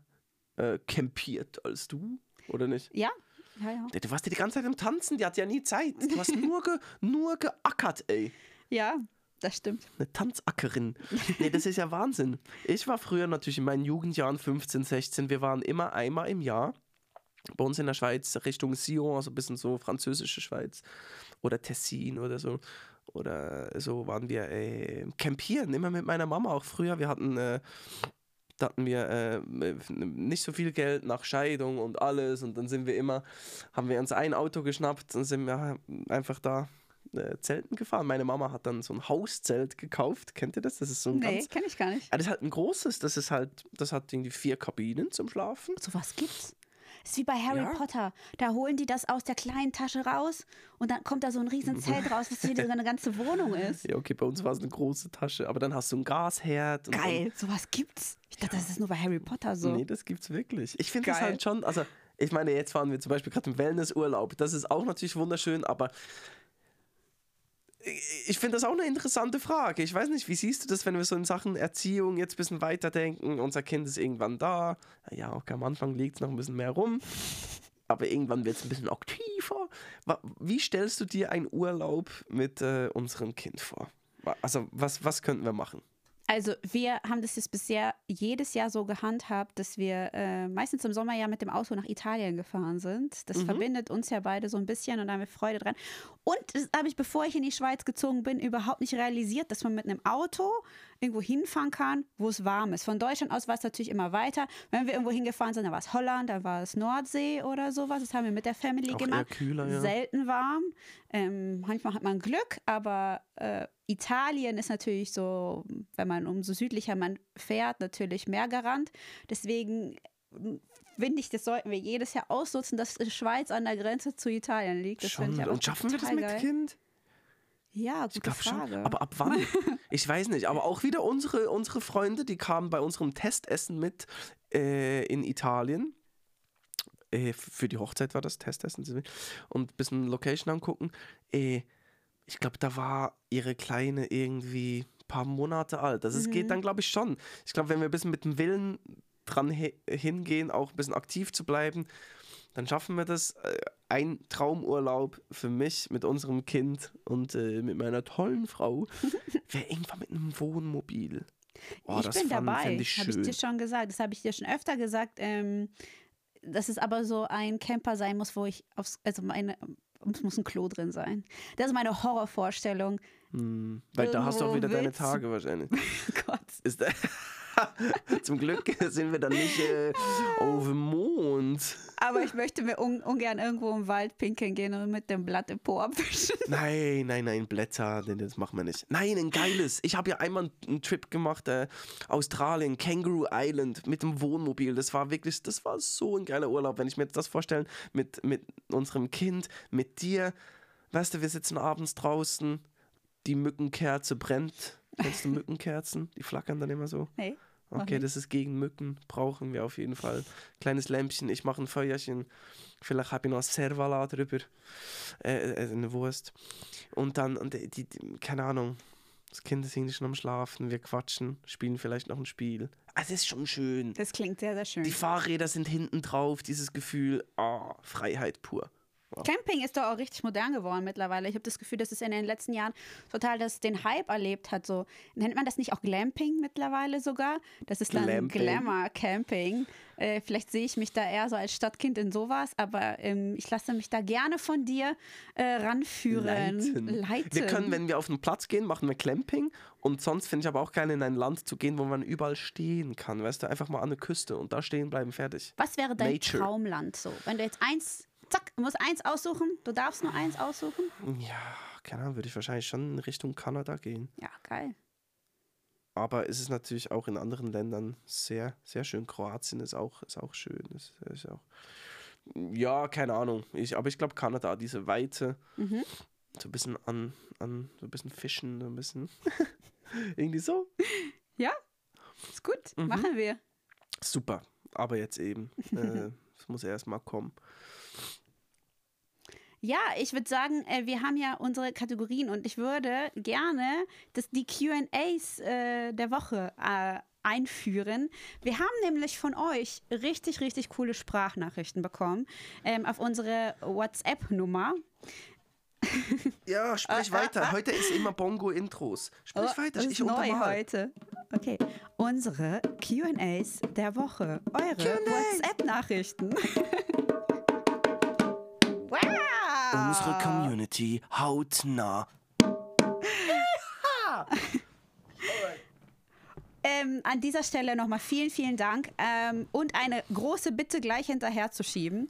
campiert als du, oder nicht? Ja. Du warst ja die ganze Zeit im Tanzen, die hat ja nie Zeit. Du hast nur geackert, ey. Ja, das stimmt. Eine Tanzackerin. Nee, das ist ja Wahnsinn. Ich war früher natürlich in meinen Jugendjahren 15, 16, wir waren immer einmal im Jahr bei uns in der Schweiz Richtung Sion, also ein bisschen so französische Schweiz oder Tessin oder so. Oder so waren wir campieren, immer mit meiner Mama auch früher. Wir hatten Da hatten wir nicht so viel Geld nach Scheidung und alles. Und dann haben wir uns ein Auto geschnappt und sind wir einfach da Zelten gefahren. Meine Mama hat dann so ein Hauszelt gekauft. Kennt ihr das? Das ist so ein Nee, kenne ich gar nicht. das ist halt ein großes. Das hat irgendwie 4 Kabinen zum Schlafen. So was gibt's. Das ist wie bei Harry Ja. Potter. Da holen die das aus der kleinen Tasche raus und dann kommt da so ein riesen Zelt raus, was hier so eine ganze Wohnung ist. Ja, okay, bei uns war es eine große Tasche. Aber dann hast du einen Gasherd. Und Geil, sowas gibt's. Ich dachte, das ist nur bei Harry Potter so. Nee, das gibt's wirklich. Ich finde das Geil. halt schon, also ich meine, jetzt fahren wir zum Beispiel gerade im Wellnessurlaub. Das ist auch natürlich wunderschön, aber ich finde das auch eine interessante Frage. Ich weiß nicht, wie siehst du das, wenn wir so in Sachen Erziehung jetzt ein bisschen weiterdenken? Unser Kind ist irgendwann da. Ja, okay, am Anfang liegt es noch ein bisschen mehr rum. Aber irgendwann wird es ein bisschen aktiver. Wie stellst du dir einen Urlaub mit unserem Kind vor? Also, was könnten wir machen? Also wir haben das jetzt bisher jedes Jahr so gehandhabt, dass wir meistens im Sommer ja mit dem Auto nach Italien gefahren sind. Das verbindet uns ja beide so ein bisschen und da haben wir Freude dran. Und das habe ich, bevor ich in die Schweiz gezogen bin, überhaupt nicht realisiert, dass man mit einem Auto irgendwo hinfahren kann, wo es warm ist. Von Deutschland aus war es natürlich immer weiter. Wenn wir irgendwo hingefahren sind, dann war es Holland, dann war es Nordsee oder sowas. Das haben wir mit der Family Auch gemacht. eher kühler, ja. Selten warm. Manchmal hat man Glück, aber Italien ist natürlich so, wenn man umso südlicher man fährt, natürlich mehr Garant. Deswegen finde ich, das sollten wir jedes Jahr ausnutzen, dass die Schweiz an der Grenze zu Italien liegt. Das finde ich einfach Und schaffen wir das total mit geil. Kind? Ja, gute Ich glaube Frage. schon. Aber ab wann? Ich weiß nicht. Aber auch wieder unsere Freunde, die kamen bei unserem Testessen mit in Italien. Für die Hochzeit war das Testessen. Und ein bisschen Location angucken. Ich glaube, da war ihre Kleine irgendwie ein paar Monate alt. Also es geht dann, glaube ich, schon. Ich glaube, wenn wir ein bisschen mit dem Willen dran hingehen, auch ein bisschen aktiv zu bleiben, dann schaffen wir das. Ein Traumurlaub für mich mit unserem Kind und mit meiner tollen Frau wäre irgendwann mit einem Wohnmobil. Oh, Ich bin dabei, fänd ich habe ich schön. dir schon gesagt. Das habe ich dir schon öfter gesagt. Dass es aber so ein Camper sein muss, wo ich es muss ein Klo drin sein. Das ist meine Horrorvorstellung. Weil da hast du auch wieder deine willst du- Tage wahrscheinlich. Gott. Ist, zum Glück sind wir dann nicht auf dem Mond. Aber ich möchte mir ungern irgendwo im Wald pinkeln gehen und mit dem Blatt im Po abwischen. Nein, Blätter, das machen wir nicht. Nein, ein geiles. Ich habe ja einmal einen Trip gemacht, Australien, Kangaroo Island mit dem Wohnmobil. Das war so ein geiler Urlaub, wenn ich mir jetzt das vorstelle, mit unserem Kind, mit dir. Weißt du, wir sitzen abends draußen, die Mückenkerze brennt. Kennst du Mückenkerzen? Die flackern dann immer so. Hey, noch Okay, nicht. das ist gegen Mücken, brauchen wir auf jeden Fall. Kleines Lämpchen, ich mache ein Feuerchen, vielleicht habe ich noch Servala drüber, eine Wurst. Und dann, keine Ahnung, das Kind ist irgendwie schon am Schlafen, wir quatschen, spielen vielleicht noch ein Spiel. Also es ist schon schön. Das klingt sehr, sehr schön. Die Fahrräder sind hinten drauf, dieses Gefühl, Freiheit pur. Camping ist doch auch richtig modern geworden mittlerweile. Ich habe das Gefühl, dass es in den letzten Jahren total den Hype erlebt hat. So, nennt man das nicht auch Glamping mittlerweile sogar? Das ist dann Glamping. Glamour-Camping. Vielleicht sehe ich mich da eher so als Stadtkind in sowas, aber ich lasse mich da gerne von dir ranführen. Leiten. Wir können, wenn wir auf den Platz gehen, machen wir Clamping. Und sonst finde ich aber auch geil, in ein Land zu gehen, wo man überall stehen kann. Weißt du, einfach mal an der Küste und da stehen bleiben, fertig. Was wäre dein Nature. Traumland so? Wenn du jetzt du musst eins aussuchen, du darfst nur eins aussuchen. Ja, keine Ahnung, würde ich wahrscheinlich schon in Richtung Kanada gehen. Ja, geil. Aber es ist natürlich auch in anderen Ländern sehr, sehr schön. Kroatien ist auch schön. Ist auch, ja, keine Ahnung. Aber ich glaube Kanada, diese Weite, so ein bisschen so ein bisschen fischen, so ein bisschen irgendwie so. Ja, ist gut, machen wir. Super, aber jetzt eben. Es muss erst mal kommen. Ja, ich würde sagen, wir haben ja unsere Kategorien und ich würde gerne die Q&As der Woche einführen. Wir haben nämlich von euch richtig, richtig coole Sprachnachrichten bekommen auf unsere WhatsApp-Nummer. Ja, sprich weiter. Heute ist immer Bongo-Intros. Sprich weiter, Das ich ist neu untermal. heute. Okay, unsere Q&As der Woche. Eure WhatsApp-Nachrichten. Wow! Unsere Community hautnah. An dieser Stelle nochmal vielen, vielen Dank und eine große Bitte gleich hinterher zu schieben.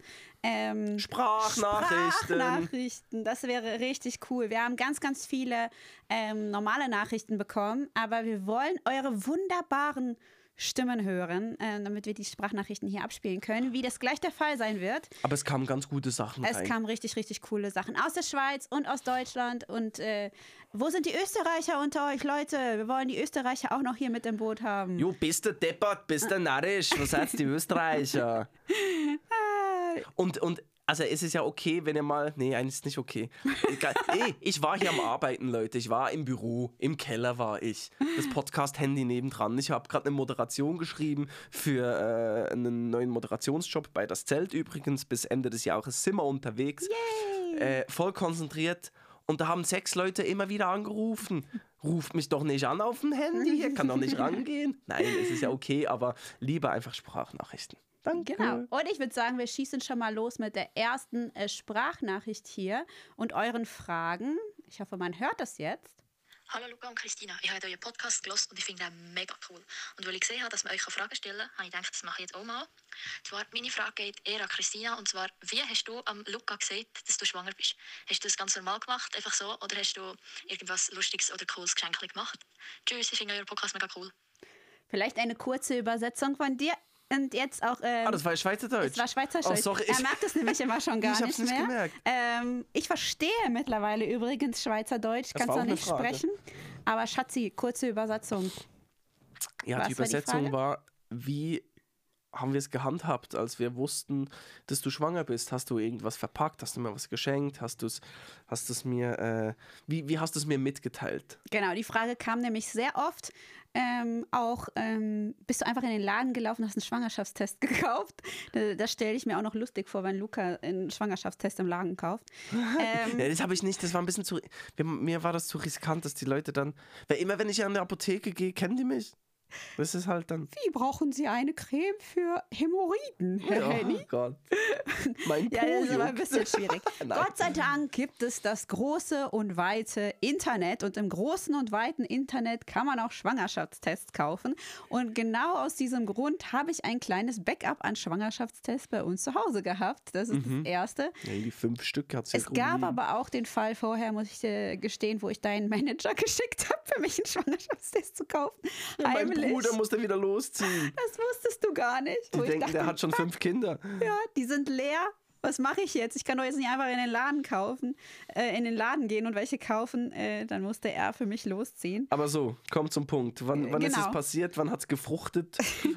Sprachnachrichten, das wäre richtig cool. Wir haben ganz, ganz viele normale Nachrichten bekommen, aber wir wollen eure wunderbaren Stimmen hören, damit wir die Sprachnachrichten hier abspielen können, wie das gleich der Fall sein wird. Aber es kamen ganz gute Sachen rein. Es kamen richtig, richtig coole Sachen aus der Schweiz und aus Deutschland. Und wo sind die Österreicher unter euch, Leute? Wir wollen die Österreicher auch noch hier mit im Boot haben. Jo, bist du deppert, bist du narrisch? Was seid die Österreicher? Und also es ist ja okay, wenn ihr mal... Nee, eigentlich ist es nicht okay. Ich war hier am Arbeiten, Leute. Ich war im Büro, im Keller war ich. Das Podcast-Handy nebendran. Ich habe gerade eine Moderation geschrieben für einen neuen Moderationsjob bei Das Zelt übrigens. Bis Ende des Jahres sind wir unterwegs. Voll konzentriert. Und da haben 6 Leute immer wieder angerufen. Ruft mich doch nicht an auf dem Handy, kann doch nicht rangehen. Nein, es ist ja okay, aber lieber einfach Sprachnachrichten. Danke. Genau. Und ich würde sagen, wir schießen schon mal los mit der ersten Sprachnachricht hier und euren Fragen. Ich hoffe, man hört das jetzt. Hallo Luca und Christina, ich habe euren Podcast gehört und ich finde ihn mega cool. Und weil ich gesehen habe, dass man euch Fragen stellen kann, habe ich gedacht, das mache ich jetzt auch mal. Zwar, meine Frage geht eher an Christina, und zwar, wie hast du am Luca gesagt, dass du schwanger bist? Hast du das ganz normal gemacht, einfach so, oder hast du irgendwas Lustiges oder Cooles Geschenk gemacht? Tschüss, ich finde euren Podcast mega cool. Vielleicht eine kurze Übersetzung von dir. Und jetzt auch. Das war Schweizerdeutsch. Das war Schweizerdeutsch. Oh, sorry, er merkt es nämlich immer schon gar nicht mehr. Gemerkt. Ich verstehe mittlerweile übrigens Schweizerdeutsch, kann zwar nicht sprechen. Aber Schatzi, kurze Übersetzung. Ja, die Übersetzung war, wie haben wir es gehandhabt, als wir wussten, dass du schwanger bist? Hast du irgendwas verpackt? Hast du mir was geschenkt? Hast du es mir, wie hast du es mir mitgeteilt? Genau, die Frage kam nämlich sehr oft. Bist du einfach in den Laden gelaufen und hast einen Schwangerschaftstest gekauft? Das stelle ich mir auch noch lustig vor, wenn Luca einen Schwangerschaftstest im Laden kauft. Ja, das habe ich nicht, das war ein bisschen zu, mir war das zu riskant, dass die Leute dann, weil immer wenn ich an die Apotheke gehe, kennen die mich. Das ist halt dann... Wie brauchen Sie eine Creme für Hämorrhoiden, Herr Henny? Oh Gott. Mein Po Ja, das ist aber ein juckt. bisschen schwierig. Gott sei Dank gibt es das große und weite Internet. Und im großen und weiten Internet kann man auch Schwangerschaftstests kaufen. Und genau aus diesem Grund habe ich ein kleines Backup an Schwangerschaftstests bei uns zu Hause gehabt. Das ist das Erste. Ja, die 5 Stück hat Es gab aber auch den Fall vorher, muss ich gestehen, wo ich deinen Manager geschickt habe, für mich einen Schwangerschaftstest zu kaufen. Mein Bruder musste wieder losziehen. Das wusstest du gar nicht. Die denken, der hat schon 5 Kinder. Ja, die sind leer. Was mache ich jetzt? Ich kann doch jetzt nicht einfach in den Laden gehen und welche kaufen. Dann musste er für mich losziehen. Aber so, komm zum Punkt. Wann ist es passiert? Wann hat es gefruchtet?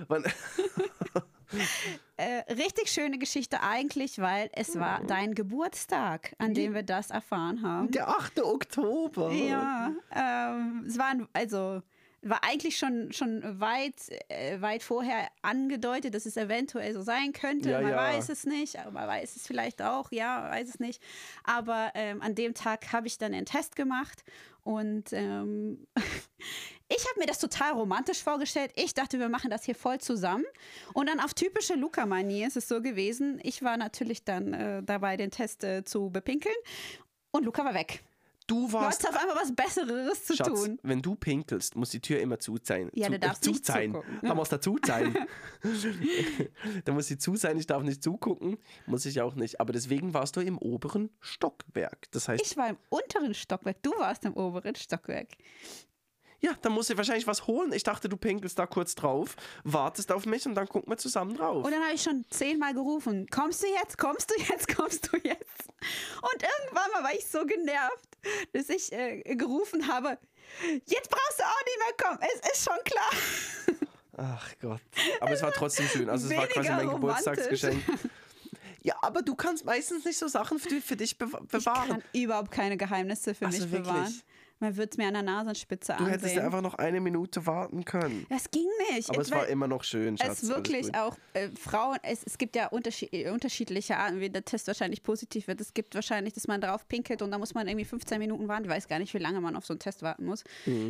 Richtig schöne Geschichte eigentlich, weil es war dein Geburtstag, an dem wir das erfahren haben. Der 8. Oktober. Ja, es war eigentlich schon weit vorher angedeutet, dass es eventuell so sein könnte. Ja, man ja. weiß es nicht, aber man weiß es vielleicht auch, ja, weiß es nicht. Aber an dem Tag habe ich dann einen Test gemacht und ich habe mir das total romantisch vorgestellt. Ich dachte, wir machen das hier voll zusammen. Und dann auf typische Luca-Manier ist es so gewesen. Ich war natürlich dann dabei, den Test zu bepinkeln und Luca war weg. Du Du hast auf einmal was Besseres zu Schatz, tun. wenn du pinkelst, muss die Tür immer zu sein. Ja, du darfst nicht zugucken. Da muss da zu sein. Da muss sie zu sein, ich darf nicht zugucken. Muss ich auch nicht. Aber deswegen warst du im oberen Stockwerk. Das heißt, Ich war im unteren Stockwerk, du warst im oberen Stockwerk. ja, dann musst du wahrscheinlich was holen. Ich dachte, du pinkelst da kurz drauf, wartest auf mich und dann gucken wir zusammen drauf. Und dann habe ich schon 10-mal gerufen, kommst du jetzt, kommst du jetzt, kommst du jetzt? Und irgendwann mal war ich so genervt, dass ich gerufen habe, jetzt brauchst du auch nicht mehr kommen, es ist schon klar. Ach Gott. Aber es war trotzdem schön. Also es war quasi mein Weniger Geburtstagsgeschenk. Ja, aber du kannst meistens nicht so Sachen für dich Ich bewahren. kann überhaupt keine Geheimnisse für Also mich wirklich? bewahren. Man wird es mir an der Nasenspitze Du hättest ja ansehen. einfach noch 1 Minute warten können. Das ging nicht. Aber es war immer noch schön, Schatz. Es wirklich alles gut. auch Frauen, es gibt ja unterschiedliche Arten, wie der Test wahrscheinlich positiv wird. Es gibt wahrscheinlich, dass man drauf pinkelt und da muss man irgendwie 15 Minuten warten. Ich weiß gar nicht, wie lange man auf so einen Test warten muss.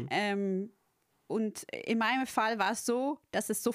Und in meinem Fall war es so, dass es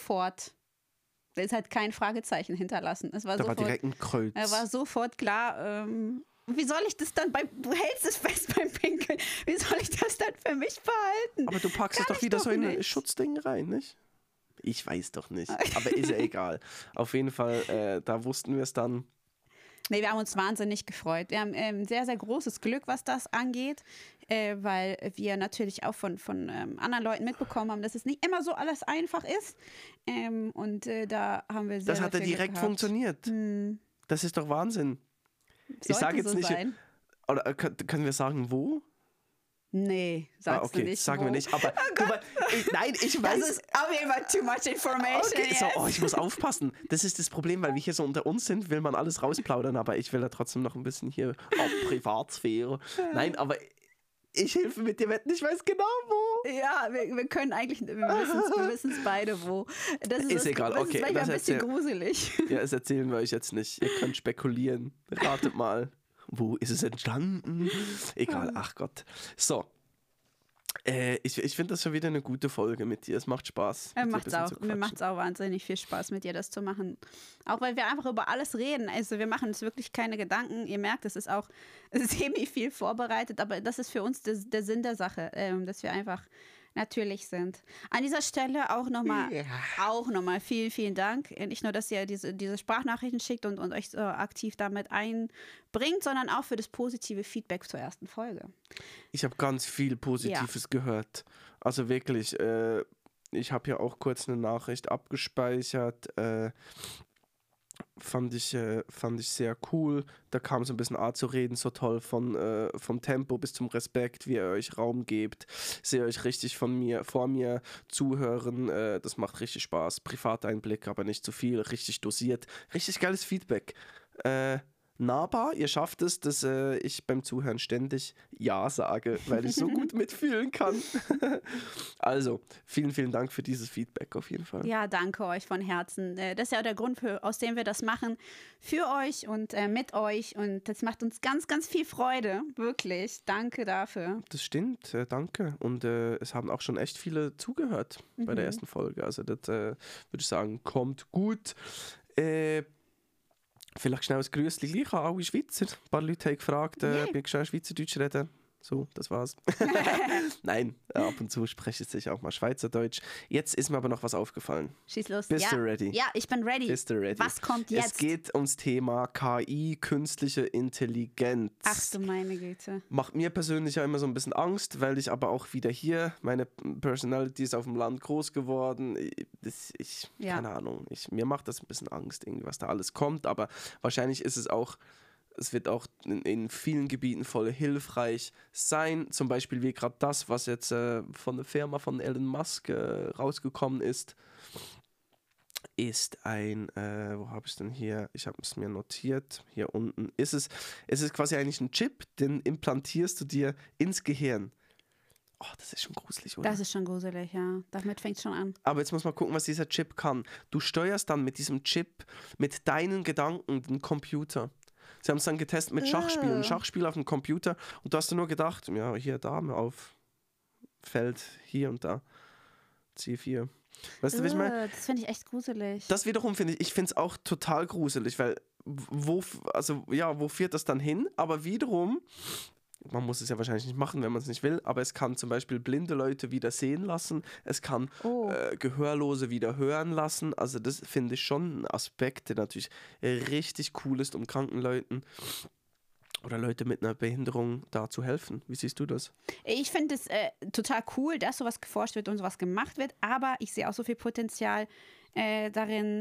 hat kein Fragezeichen hinterlassen. Es war Da war sofort, direkt ein Kreuz. war sofort klar, wie soll ich das dann du hältst es fest beim Pinkeln, wie soll ich das dann für mich behalten? Aber du packst es Kann doch ich wieder doch so in ein nicht. Schutzding rein, nicht? Ich weiß doch nicht, aber ist ja egal. Auf jeden Fall, da wussten wir es dann. Nee, wir haben uns wahnsinnig gefreut. Wir haben sehr, sehr großes Glück, was das angeht, weil wir natürlich auch von anderen Leuten mitbekommen haben, dass es nicht immer so alles einfach ist. Und da haben wir sehr, Das hat ja sehr viel direkt Glück gehabt. funktioniert. Das ist doch Wahnsinn. Ich Sollte sage jetzt so nicht, sein. oder können wir sagen, wo? Nee, sagst du Okay, nicht. sagen wir wo. nicht. Aber nein, ich weiß. Das ist auf jeden Fall too much information. Okay, so, yes. ich muss aufpassen. Das ist das Problem, weil wir hier so unter uns sind, will man alles rausplaudern, aber ich will da trotzdem noch ein bisschen hier auf Privatsphäre. Nein, aber ich helfe mit dir wetten, ich weiß genau wo. Ja, wir können eigentlich, wir wissen es beide, wo. Das Ist egal, das okay, ist manchmal das ein bisschen erzähl- gruselig. Ja, das erzählen wir euch jetzt nicht. Ihr könnt spekulieren. Ratet mal. Wo ist es entstanden? Egal, ach Gott. So. Ich finde das schon wieder eine gute Folge mit dir. Es macht Spaß. mit dir ein bisschen zu Mir quatschen. macht es auch wahnsinnig viel Spaß, mit dir das zu machen. Auch weil wir einfach über alles reden. Also wir machen uns wirklich keine Gedanken. Ihr merkt, es ist auch semi viel vorbereitet, aber das ist für uns der Sinn der Sache, dass wir einfach natürlich sind. An dieser Stelle auch nochmal vielen, vielen Dank. Nicht nur, dass ihr diese Sprachnachrichten schickt und euch so aktiv damit einbringt, sondern auch für das positive Feedback zur ersten Folge. Ich habe ganz viel Positives gehört. Also wirklich, ich habe ja auch kurz eine Nachricht abgespeichert. Fand ich sehr cool. Da kam so ein bisschen Art zu reden, so toll vom Tempo bis zum Respekt, wie ihr euch Raum gebt. Sehe euch richtig vor mir zuhören. Das macht richtig Spaß. Privateinblick, aber nicht zu viel. Richtig dosiert. Richtig geiles Feedback. Nahbar, ihr schafft es, dass ich beim Zuhören ständig Ja sage, weil ich so gut mitfühlen kann. Also, vielen, vielen Dank für dieses Feedback auf jeden Fall. Ja, danke euch von Herzen. Das ist ja der Grund, aus dem wir das machen. Für euch und mit euch. Und das macht uns ganz, ganz viel Freude. Wirklich. Danke dafür. Das stimmt, danke. Und es haben auch schon echt viele zugehört bei der ersten Folge. Also das würde ich sagen, kommt gut. Vielleicht schnell ein Grüßchen gleich an alle Schweizer. Ein paar Leute haben gefragt, ob ich schnell Schweizerdeutsch reden. So, das war's. Nein, ab und zu spreche ich sicher auch mal Schweizerdeutsch. Jetzt ist mir aber noch was aufgefallen. Schieß los. Bist du ready? Ja, ich bin ready. Bist du ready? Was kommt jetzt? Es geht ums Thema KI, künstliche Intelligenz. Ach du meine Güte. Macht mir persönlich ja immer so ein bisschen Angst, weil ich aber auch wieder hier, meine Personality ist auf dem Land groß geworden. Ja. Keine Ahnung, mir macht das ein bisschen Angst, irgendwie, was da alles kommt, aber wahrscheinlich ist es wird auch in vielen Gebieten voll hilfreich sein. Zum Beispiel wie gerade das, was jetzt von der Firma von Elon Musk rausgekommen ist ein, wo habe ich es denn hier? Ich habe es mir notiert. Hier unten ist es. Es ist quasi eigentlich ein Chip, den implantierst du dir ins Gehirn. Oh, das ist schon gruselig, oder? Das ist schon gruselig, ja. Damit fängt es schon an. Aber jetzt muss man gucken, was dieser Chip kann. Du steuerst dann mit diesem Chip, mit deinen Gedanken, den Computer. Sie haben es dann getestet mit Schachspielen. Schachspiel auf dem Computer. Und du hast nur gedacht, ja, hier, Dame auf Feld, hier und da. C4. Weißt du, wie ich meine? Das finde ich echt gruselig. Das wiederum finde ich es auch total gruselig, weil wo führt das dann hin? Aber wiederum, man muss es ja wahrscheinlich nicht machen, wenn man es nicht will, aber es kann zum Beispiel blinde Leute wieder sehen lassen, es kann Gehörlose wieder hören lassen, also das finde ich schon ein Aspekt, der natürlich richtig cool ist, um kranken Leuten oder Leute mit einer Behinderung da zu helfen. Wie siehst du das? Ich finde es total cool, dass sowas geforscht wird und sowas gemacht wird, aber ich sehe auch so viel Potenzial darin,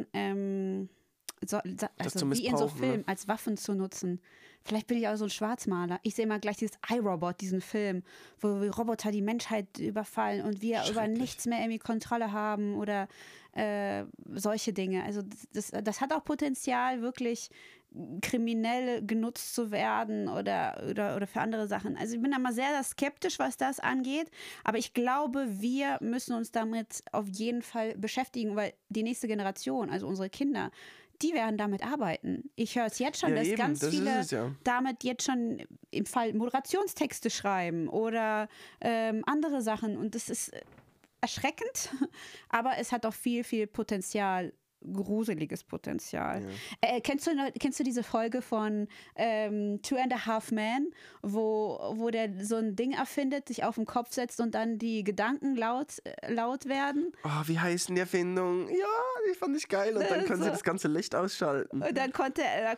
wie in so Filmen, als Waffen zu nutzen. Vielleicht bin ich auch so ein Schwarzmaler. Ich sehe immer gleich dieses iRobot, diesen Film, wo Roboter die Menschheit überfallen und wir über nichts mehr irgendwie Kontrolle haben oder solche Dinge. Also das hat auch Potenzial, wirklich kriminell genutzt zu werden oder für andere Sachen. Also ich bin da mal sehr, sehr skeptisch, was das angeht, aber ich glaube, wir müssen uns damit auf jeden Fall beschäftigen, weil die nächste Generation, also unsere Kinder, die werden damit arbeiten. Ich höre es jetzt schon, dass ganz viele damit jetzt schon im Fall Moderationstexte schreiben oder andere Sachen und das ist erschreckend, aber es hat auch viel, viel Potenzial, gruseliges Potenzial. Kennst du diese Folge von Two and a Half Men, wo der so ein Ding erfindet, sich auf den Kopf setzt und dann die Gedanken laut werden? Wie heißt denn die Erfindung? Ja, die fand ich geil. Und dann können sie das ganze Licht ausschalten. Und dann konnte er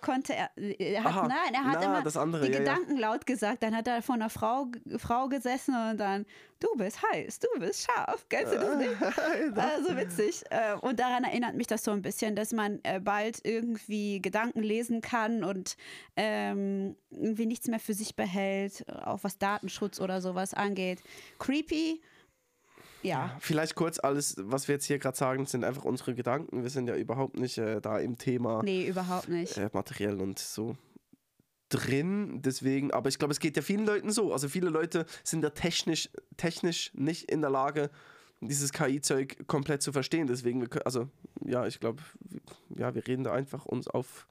hat immer das andere, die Gedanken laut gesagt. Dann hat er vor einer Frau gesessen und dann, du bist heiß, du bist scharf. Kennst du das nicht? So witzig. Und daran erinnert mich das so ein bisschen, dass man bald irgendwie Gedanken lesen kann und irgendwie nichts mehr für sich behält, auch was Datenschutz oder sowas angeht. Creepy. Ja. Vielleicht kurz, alles, was wir jetzt hier gerade sagen, sind einfach unsere Gedanken. Wir sind ja überhaupt nicht da im Thema. Nee, überhaupt nicht. Materiell und so drin. Deswegen, aber ich glaube, es geht ja vielen Leuten so. Also viele Leute sind ja technisch nicht in der Lage, dieses KI-Zeug komplett zu verstehen. Deswegen, ich glaube, wir reden da einfach uns aus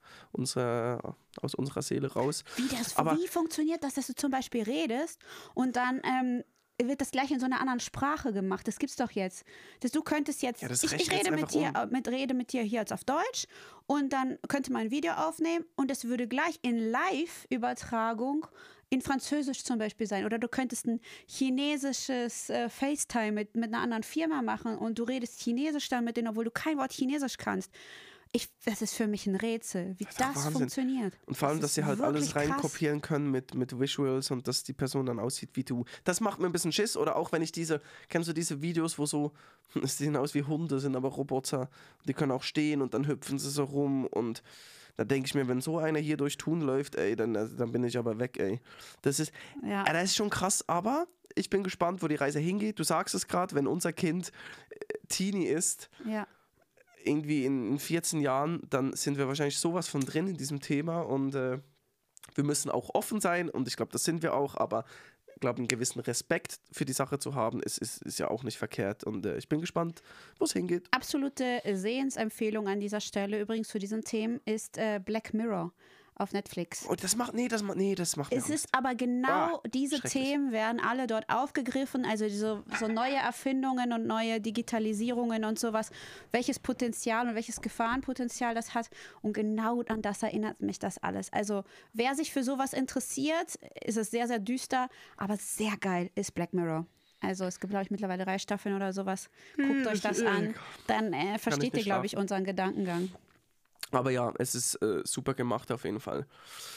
unserer Seele raus. Wie funktioniert das, dass du zum Beispiel redest und dann wird das gleich in so einer anderen Sprache gemacht? Das gibt's doch jetzt. Du könntest jetzt, ich rede mit dir hier jetzt auf Deutsch und dann könnte man ein Video aufnehmen und es würde gleich in Live-Übertragung in Französisch zum Beispiel sein. Oder du könntest ein chinesisches FaceTime mit einer anderen Firma machen und du redest Chinesisch dann mit denen, obwohl du kein Wort Chinesisch kannst. Das ist für mich ein Rätsel, wie das funktioniert. Und vor allem, dass sie halt alles reinkopieren können mit Visuals und dass die Person dann aussieht wie du. Das macht mir ein bisschen Schiss. Oder auch wenn ich kennst du diese Videos, wo so, es sehen aus wie Hunde, sind aber Roboter. Die können auch stehen und dann hüpfen sie so rum. Und da denke ich mir, wenn so einer hier durch Thun läuft, ey, dann bin ich aber weg, ey. Das ist schon krass, aber ich bin gespannt, wo die Reise hingeht. Du sagst es gerade, wenn unser Kind Teenie ist, irgendwie in 14 Jahren, dann sind wir wahrscheinlich sowas von drin in diesem Thema und wir müssen auch offen sein und ich glaube, das sind wir auch, aber ich glaube, einen gewissen Respekt für die Sache zu haben, ist ja auch nicht verkehrt und ich bin gespannt, wo es hingeht. Absolute Sehensempfehlung an dieser Stelle übrigens für diesen Themen ist Black Mirror auf Netflix. Oh, das macht mir Es ist aber genau diese Themen werden alle dort aufgegriffen, also so neue Erfindungen und neue Digitalisierungen und sowas, welches Potenzial und welches Gefahrenpotenzial das hat und genau an das erinnert mich das alles. Also wer sich für sowas interessiert, ist es sehr, sehr düster, aber sehr geil ist Black Mirror. Also es gibt, glaube ich, mittlerweile 3 Staffeln oder sowas. Guckt euch das an, dann versteht ihr, glaube ich, unseren Gedankengang. Aber ja, es ist super gemacht auf jeden Fall.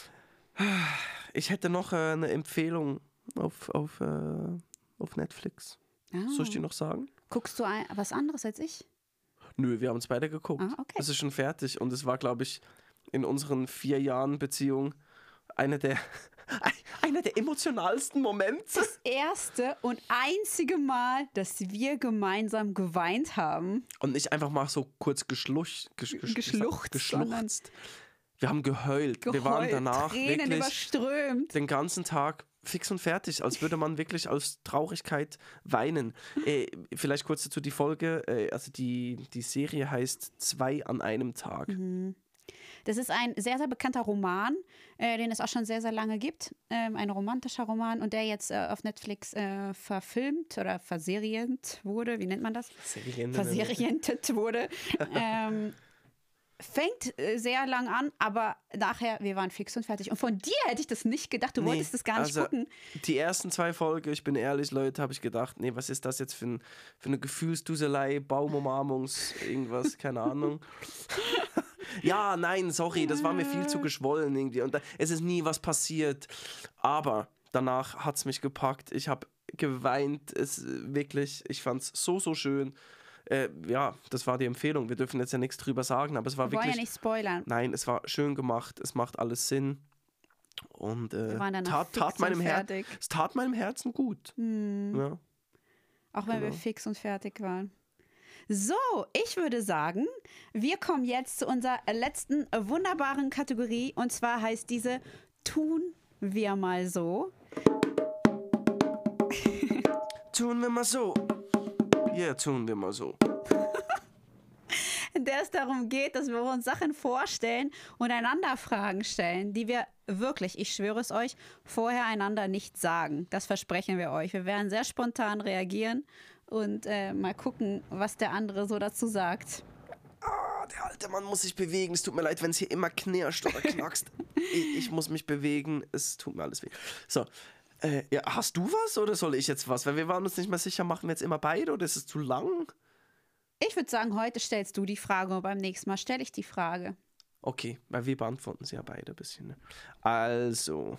Ich hätte noch eine Empfehlung auf Netflix. Soll ich die noch sagen? Guckst du was anderes als ich? Nö, wir haben es beide geguckt. Okay. Es ist schon fertig und es war, glaube ich, in unseren 4 Jahren Beziehung einer der emotionalsten Momente. Das erste und einzige Mal, dass wir gemeinsam geweint haben. Und nicht einfach mal so kurz geschluchzt. Wir haben geheult. Wir waren danach Tränen wirklich überströmt. Den ganzen Tag fix und fertig, als würde man wirklich aus Traurigkeit weinen. Vielleicht kurz dazu die Folge. Also die Serie heißt 2 an einem Tag. Mhm. Das ist ein sehr, sehr bekannter Roman, den es auch schon sehr, sehr lange gibt. Ein romantischer Roman und der jetzt auf Netflix verfilmt oder verserient wurde. Wie nennt man das? Verserientet wurde. Fängt sehr lang an, aber nachher, wir waren fix und fertig. Und von dir hätte ich das nicht gedacht. Du wolltest das gar nicht gucken. Die ersten 2 Folgen, ich bin ehrlich, Leute, habe ich gedacht, nee, was ist das jetzt für eine Gefühlsduselei, Baumumarmungs, irgendwas, keine Ahnung. Ja, nein, sorry, das war mir viel zu geschwollen irgendwie. Und es ist nie was passiert. Aber danach hat es mich gepackt. Ich habe geweint. Ich fand es so, so schön. Das war die Empfehlung. Wir dürfen jetzt ja nichts drüber sagen, aber es war wirklich... Wir wollen ja nicht spoilern. Nein, es war schön gemacht. Es macht alles Sinn. Und es tat meinem Herzen gut. Ja. Auch wenn wir fix und fertig waren. So, ich würde sagen, wir kommen jetzt zu unserer letzten wunderbaren Kategorie und zwar heißt diese Tun wir mal so. Tun wir mal so. Ja, tun wir mal so. In der es darum geht, dass wir uns Sachen vorstellen und einander Fragen stellen, die wir wirklich, ich schwöre es euch, vorher einander nicht sagen. Das versprechen wir euch. Wir werden sehr spontan reagieren und mal gucken, was der andere so dazu sagt. der alte Mann muss sich bewegen. Es tut mir leid, wenn es hier immer knirscht oder knackst. Ich muss mich bewegen. Es tut mir alles weh. So, ja, hast du was oder soll ich jetzt was? Weil wir waren uns nicht mehr sicher, machen wir jetzt immer beide oder ist es zu lang? Ich würde sagen, heute stellst du die Frage und beim nächsten Mal stelle ich die Frage. Okay, weil wir beantworten sie ja beide ein bisschen. Ne? Also,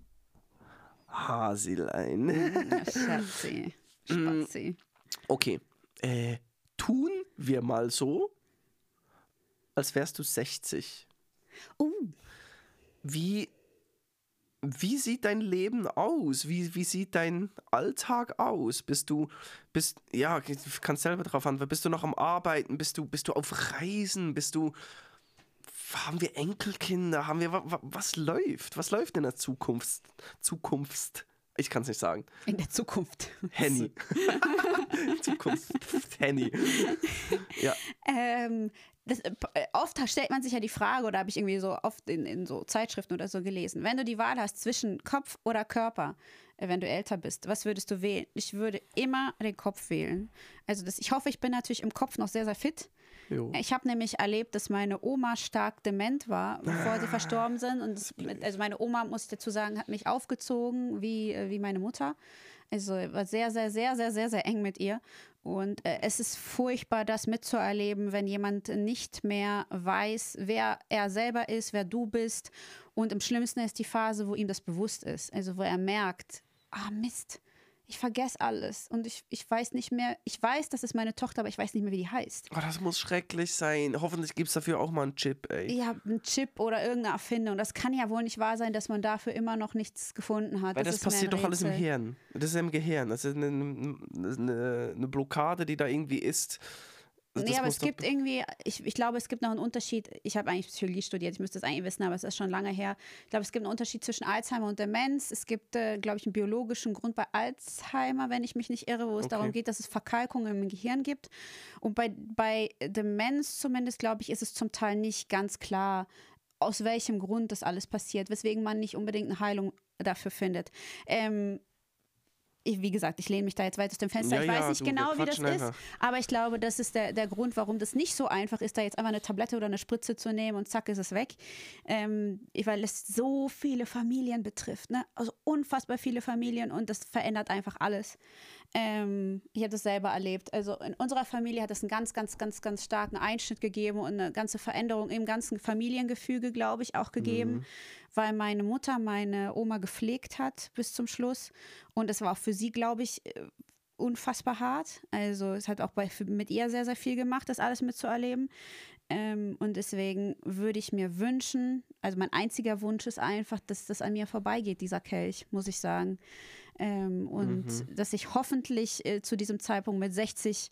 Hasilein. Schatzi, Spatzi. Okay, tun wir mal so, als wärst du 60. Wie sieht dein Leben aus? Wie sieht dein Alltag aus? Ja, du kannst selber drauf antworten. Bist du noch am Arbeiten? Bist du auf Reisen? Haben wir Enkelkinder? Was läuft? Was läuft in der Zukunft? Ich kann es nicht sagen. In der Zukunft. Henny. Zukunft. Henny. Ja. Oft stellt man sich ja die Frage, oder habe ich irgendwie so oft in so Zeitschriften oder so gelesen, wenn du die Wahl hast zwischen Kopf oder Körper, wenn du älter bist, was würdest du wählen? Ich würde immer den Kopf wählen. Also ich hoffe, ich bin natürlich im Kopf noch sehr, sehr fit. Jo. Ich habe nämlich erlebt, dass meine Oma stark dement war, bevor sie verstorben sind. Und also meine Oma, muss ich dazu sagen, hat mich aufgezogen wie meine Mutter. Also war sehr, sehr, sehr, sehr, sehr, sehr eng mit ihr. Und es ist furchtbar, das mitzuerleben, wenn jemand nicht mehr weiß, wer er selber ist, wer du bist. Und am schlimmsten ist die Phase, wo ihm das bewusst ist. Also wo er merkt, Mist, ich vergesse alles und ich weiß nicht mehr, ich weiß, das ist meine Tochter, aber ich weiß nicht mehr, wie die heißt. Oh, das muss schrecklich sein. Hoffentlich gibt es dafür auch mal einen Chip, ey. Ja, ein Chip oder irgendeine Erfindung. Das kann ja wohl nicht wahr sein, dass man dafür immer noch nichts gefunden hat. Weil das ist mir passiert ein doch alles im Rätsel. Hirn. Das ist im Gehirn. Das ist eine Blockade, die da irgendwie ist. Nee, aber es gibt irgendwie, ich glaube, es gibt noch einen Unterschied. Ich habe eigentlich Psychologie studiert, ich müsste das eigentlich wissen, aber es ist schon lange her. Ich glaube, es gibt einen Unterschied zwischen Alzheimer und Demenz. Es gibt, glaube ich, einen biologischen Grund bei Alzheimer, wenn ich mich nicht irre, wo es darum geht, dass es Verkalkungen im Gehirn gibt. Und bei Demenz zumindest, glaube ich, ist es zum Teil nicht ganz klar, aus welchem Grund das alles passiert, weswegen man nicht unbedingt eine Heilung dafür findet. Wie gesagt, ich lehne mich da jetzt weit aus dem Fenster. Ich weiß nicht genau, wie das ist, aber ich glaube, das ist der Grund, warum das nicht so einfach ist, da jetzt einfach eine Tablette oder eine Spritze zu nehmen und zack ist es weg. Weil es so viele Familien betrifft, ne? Also unfassbar viele Familien und das verändert einfach alles. Ich habe das selber erlebt. Also in unserer Familie hat es einen ganz, ganz, ganz, ganz starken Einschnitt gegeben und eine ganze Veränderung im ganzen Familiengefüge, glaube ich, auch gegeben, weil meine Mutter meine Oma gepflegt hat bis zum Schluss und es war auch für sie, glaube ich, unfassbar hart. Also es hat auch mit ihr sehr, sehr viel gemacht, das alles mitzuerleben. Und deswegen würde ich mir wünschen, also mein einziger Wunsch ist einfach, dass das an mir vorbeigeht, dieser Kelch, muss ich sagen. Dass ich hoffentlich zu diesem Zeitpunkt mit 60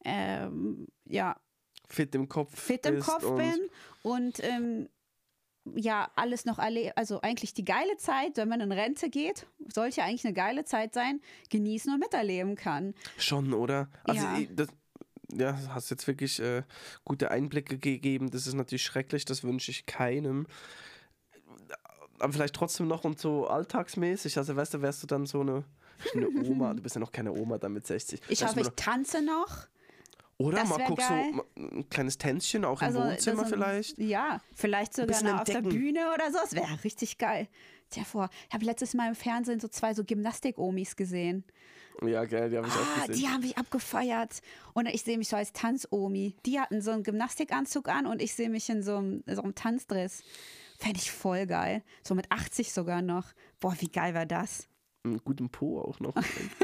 fit im Kopf bin und alles noch also eigentlich die geile Zeit, wenn man in Rente geht, sollte eigentlich eine geile Zeit sein, genießen und miterleben kann. Schon, oder? Also ja. Hast jetzt wirklich gute Einblicke gegeben. Das ist natürlich schrecklich, das wünsche ich keinem. Aber vielleicht trotzdem noch und so alltagsmäßig. Also weißt du, wärst du dann so eine Oma. Du bist ja noch keine Oma dann mit 60. Ich hoffe, ich tanze noch. Oder das mal guckst geil. so ein kleines Tänzchen auch im Wohnzimmer vielleicht. Ja, vielleicht sogar noch auf der entdecken. Bühne oder so. Das wäre richtig geil. Stell dir vor, ich habe letztes Mal im Fernsehen so 2 so Gymnastik-Omis gesehen. Ja, geil, die habe ich auch gesehen. Die haben mich abgefeiert. Und ich sehe mich so als Tanzomi. Die hatten so einen Gymnastikanzug an und ich sehe mich in so einem Tanzdress. Fände ich voll geil. So mit 80 sogar noch. Boah, wie geil war das? Einen guten Po auch noch.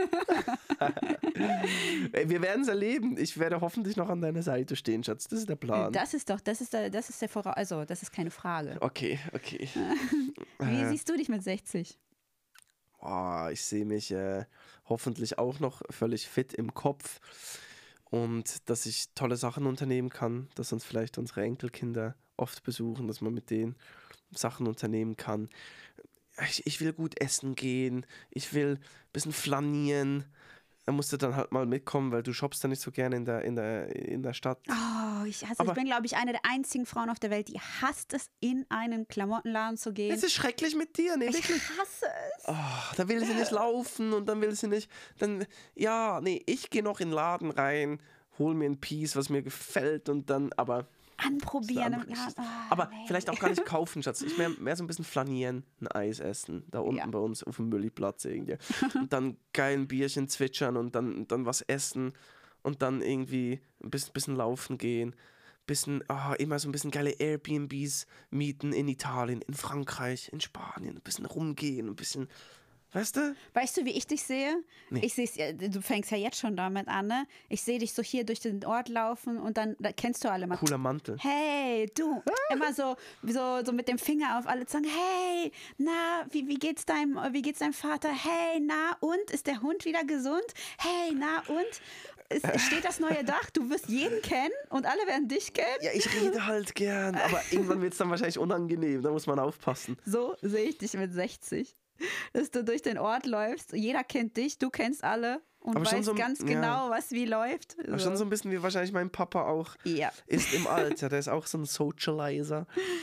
Wir werden es erleben. Ich werde hoffentlich noch an deiner Seite stehen, Schatz. Das ist der Plan. Das ist der Voraus. Also, das ist keine Frage. Okay. Wie siehst du dich mit 60? Ich sehe mich hoffentlich auch noch völlig fit im Kopf und dass ich tolle Sachen unternehmen kann, dass uns vielleicht unsere Enkelkinder oft besuchen, dass man mit denen Sachen unternehmen kann. Ich will gut essen gehen, ich will ein bisschen flanieren. Da musst du dann halt mal mitkommen, weil du shoppst dann nicht so gerne in der Stadt. Ich bin, glaube ich, eine der einzigen Frauen auf der Welt, die hasst es, in einen Klamottenladen zu gehen. Es ist schrecklich mit dir, ne? Ich hasse es. Da will sie nicht laufen und dann will sie nicht. Ich gehe noch in den Laden rein, hol mir ein Piece, was mir gefällt und dann, aber anprobieren. Das ist eine andere Geschichte. Aber vielleicht auch gar nicht kaufen, Schatz. Ich mehr so ein bisschen flanieren, ein Eis essen, da unten bei uns auf dem Mülliplatz irgendwie. Und dann geil ein Bierchen zwitschern und dann was essen und dann irgendwie ein bisschen laufen gehen. Immer so ein bisschen geile Airbnbs mieten in Italien, in Frankreich, in Spanien, ein bisschen rumgehen, ein bisschen, weißt du? Weißt du, wie ich dich sehe? Nee. Ich sehe du fängst ja jetzt schon damit an, ne? Ich sehe dich so hier durch den Ort laufen und dann da kennst du alle mal. Cooler Mantel. Hey, du. Immer so mit dem Finger auf alle sagen, hey, na, wie geht's deinem Vater? Hey, na, und? Ist der Hund wieder gesund? Hey, na, und? Steht das neue Dach? Du wirst jeden kennen und alle werden dich kennen? Ja, ich rede halt gern, aber irgendwann wird es dann wahrscheinlich unangenehm, da muss man aufpassen. So sehe ich dich mit 60. Dass du durch den Ort läufst, jeder kennt dich, du kennst alle und Aber schon weißt so, ganz genau, was wie läuft. Aber schon so ein bisschen wie wahrscheinlich mein Papa auch ist im Alter, der ist auch so ein Socializer.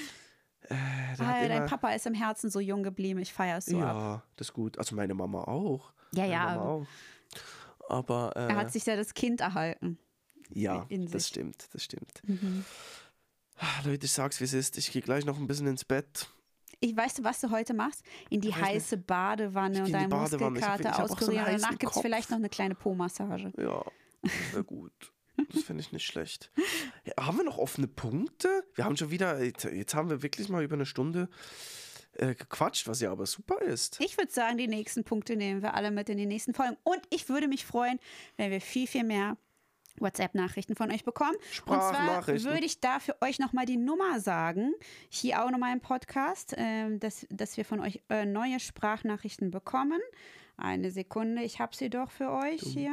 Dein Papa ist im Herzen so jung geblieben, ich feiere es so ab. Ja, das ist gut. Also meine Mama auch. Ja, meine Mama auch. Aber er hat sich ja das Kind erhalten. Ja, das stimmt. Leute, ich sag's, wie es ist. Ich gehe gleich noch ein bisschen ins Bett. Weißt du, was du heute machst? In die heiße Badewanne und deine Muskelkater auskurieren. Und danach gibt es vielleicht noch eine kleine Po-Massage. Ja, das wäre gut. Das finde ich nicht schlecht. Ja, haben wir noch offene Punkte? Wir haben schon wieder, jetzt haben wir wirklich mal über eine Stunde gequatscht, was ja aber super ist. Ich würde sagen, die nächsten Punkte nehmen wir alle mit in die nächsten Folgen. Und ich würde mich freuen, wenn wir viel, viel mehr WhatsApp-Nachrichten von euch bekommen. Und zwar würde ich da für euch nochmal die Nummer sagen, hier auch nochmal im Podcast, dass wir von euch neue Sprachnachrichten bekommen. Eine Sekunde, ich habe sie doch für euch hier.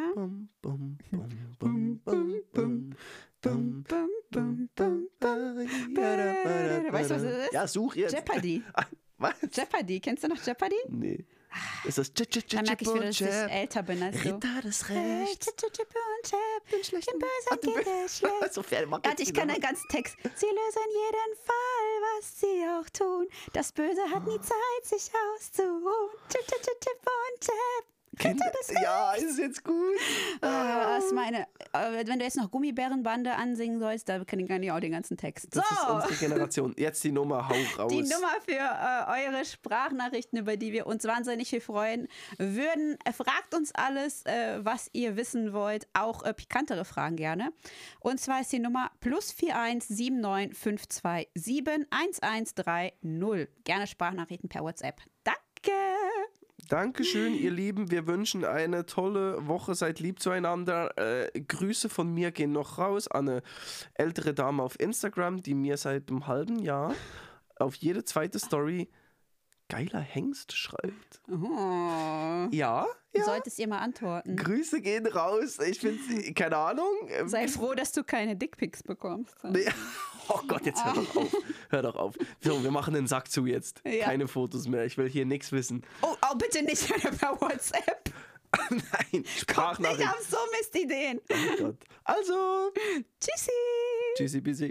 Weißt du, was es ist? Ja, such jetzt. Jeopardy. Was? Jeopardy, kennst du noch Jeopardy? Nee. Ist das Dann merke ich wieder, dass ich älter bin als du. Ritter des Rechts. Den schlechten Bösen geht es schlecht. So fair, Warte, ich kann den ganzen Text. Sie lösen jeden Fall, was sie auch tun. Das Böse hat nie Zeit, sich auszuruhen. Chip und Chap. Ritter des Rechts. Ja, ist jetzt gut. Das ist meine, wenn du jetzt noch Gummibärenbande ansingen sollst, da kann ich auch den ganzen Text. Das ist unsere Generation. Jetzt die Nummer, hau raus. Die Nummer für eure Sprachnachrichten, über die wir uns wahnsinnig viel freuen würden. Fragt uns alles, was ihr wissen wollt. Auch pikantere Fragen gerne. Und zwar ist die Nummer +41 79 527 1130. Gerne Sprachnachrichten per WhatsApp. Danke. Dankeschön, ihr Lieben. Wir wünschen eine tolle Woche. Seid lieb zueinander. Grüße von mir gehen noch raus an eine ältere Dame auf Instagram, die mir seit einem halben Jahr auf jede zweite Story geiler Hengst schreibt. Oh. Ja. Du solltest ihr mal antworten. Grüße gehen raus. Ich finde, keine Ahnung. Sei froh, dass du keine Dickpics bekommst. Nee. Oh Gott, jetzt hör doch auf. Hör doch auf. So, wir machen den Sack zu jetzt. Ja. Keine Fotos mehr. Ich will hier nichts wissen. Oh, bitte nicht per WhatsApp. Nein, Kommt nicht Sprachnachricht. auf so Mistideen. Oh Gott. Also. Tschüssi. Tschüssi, busy.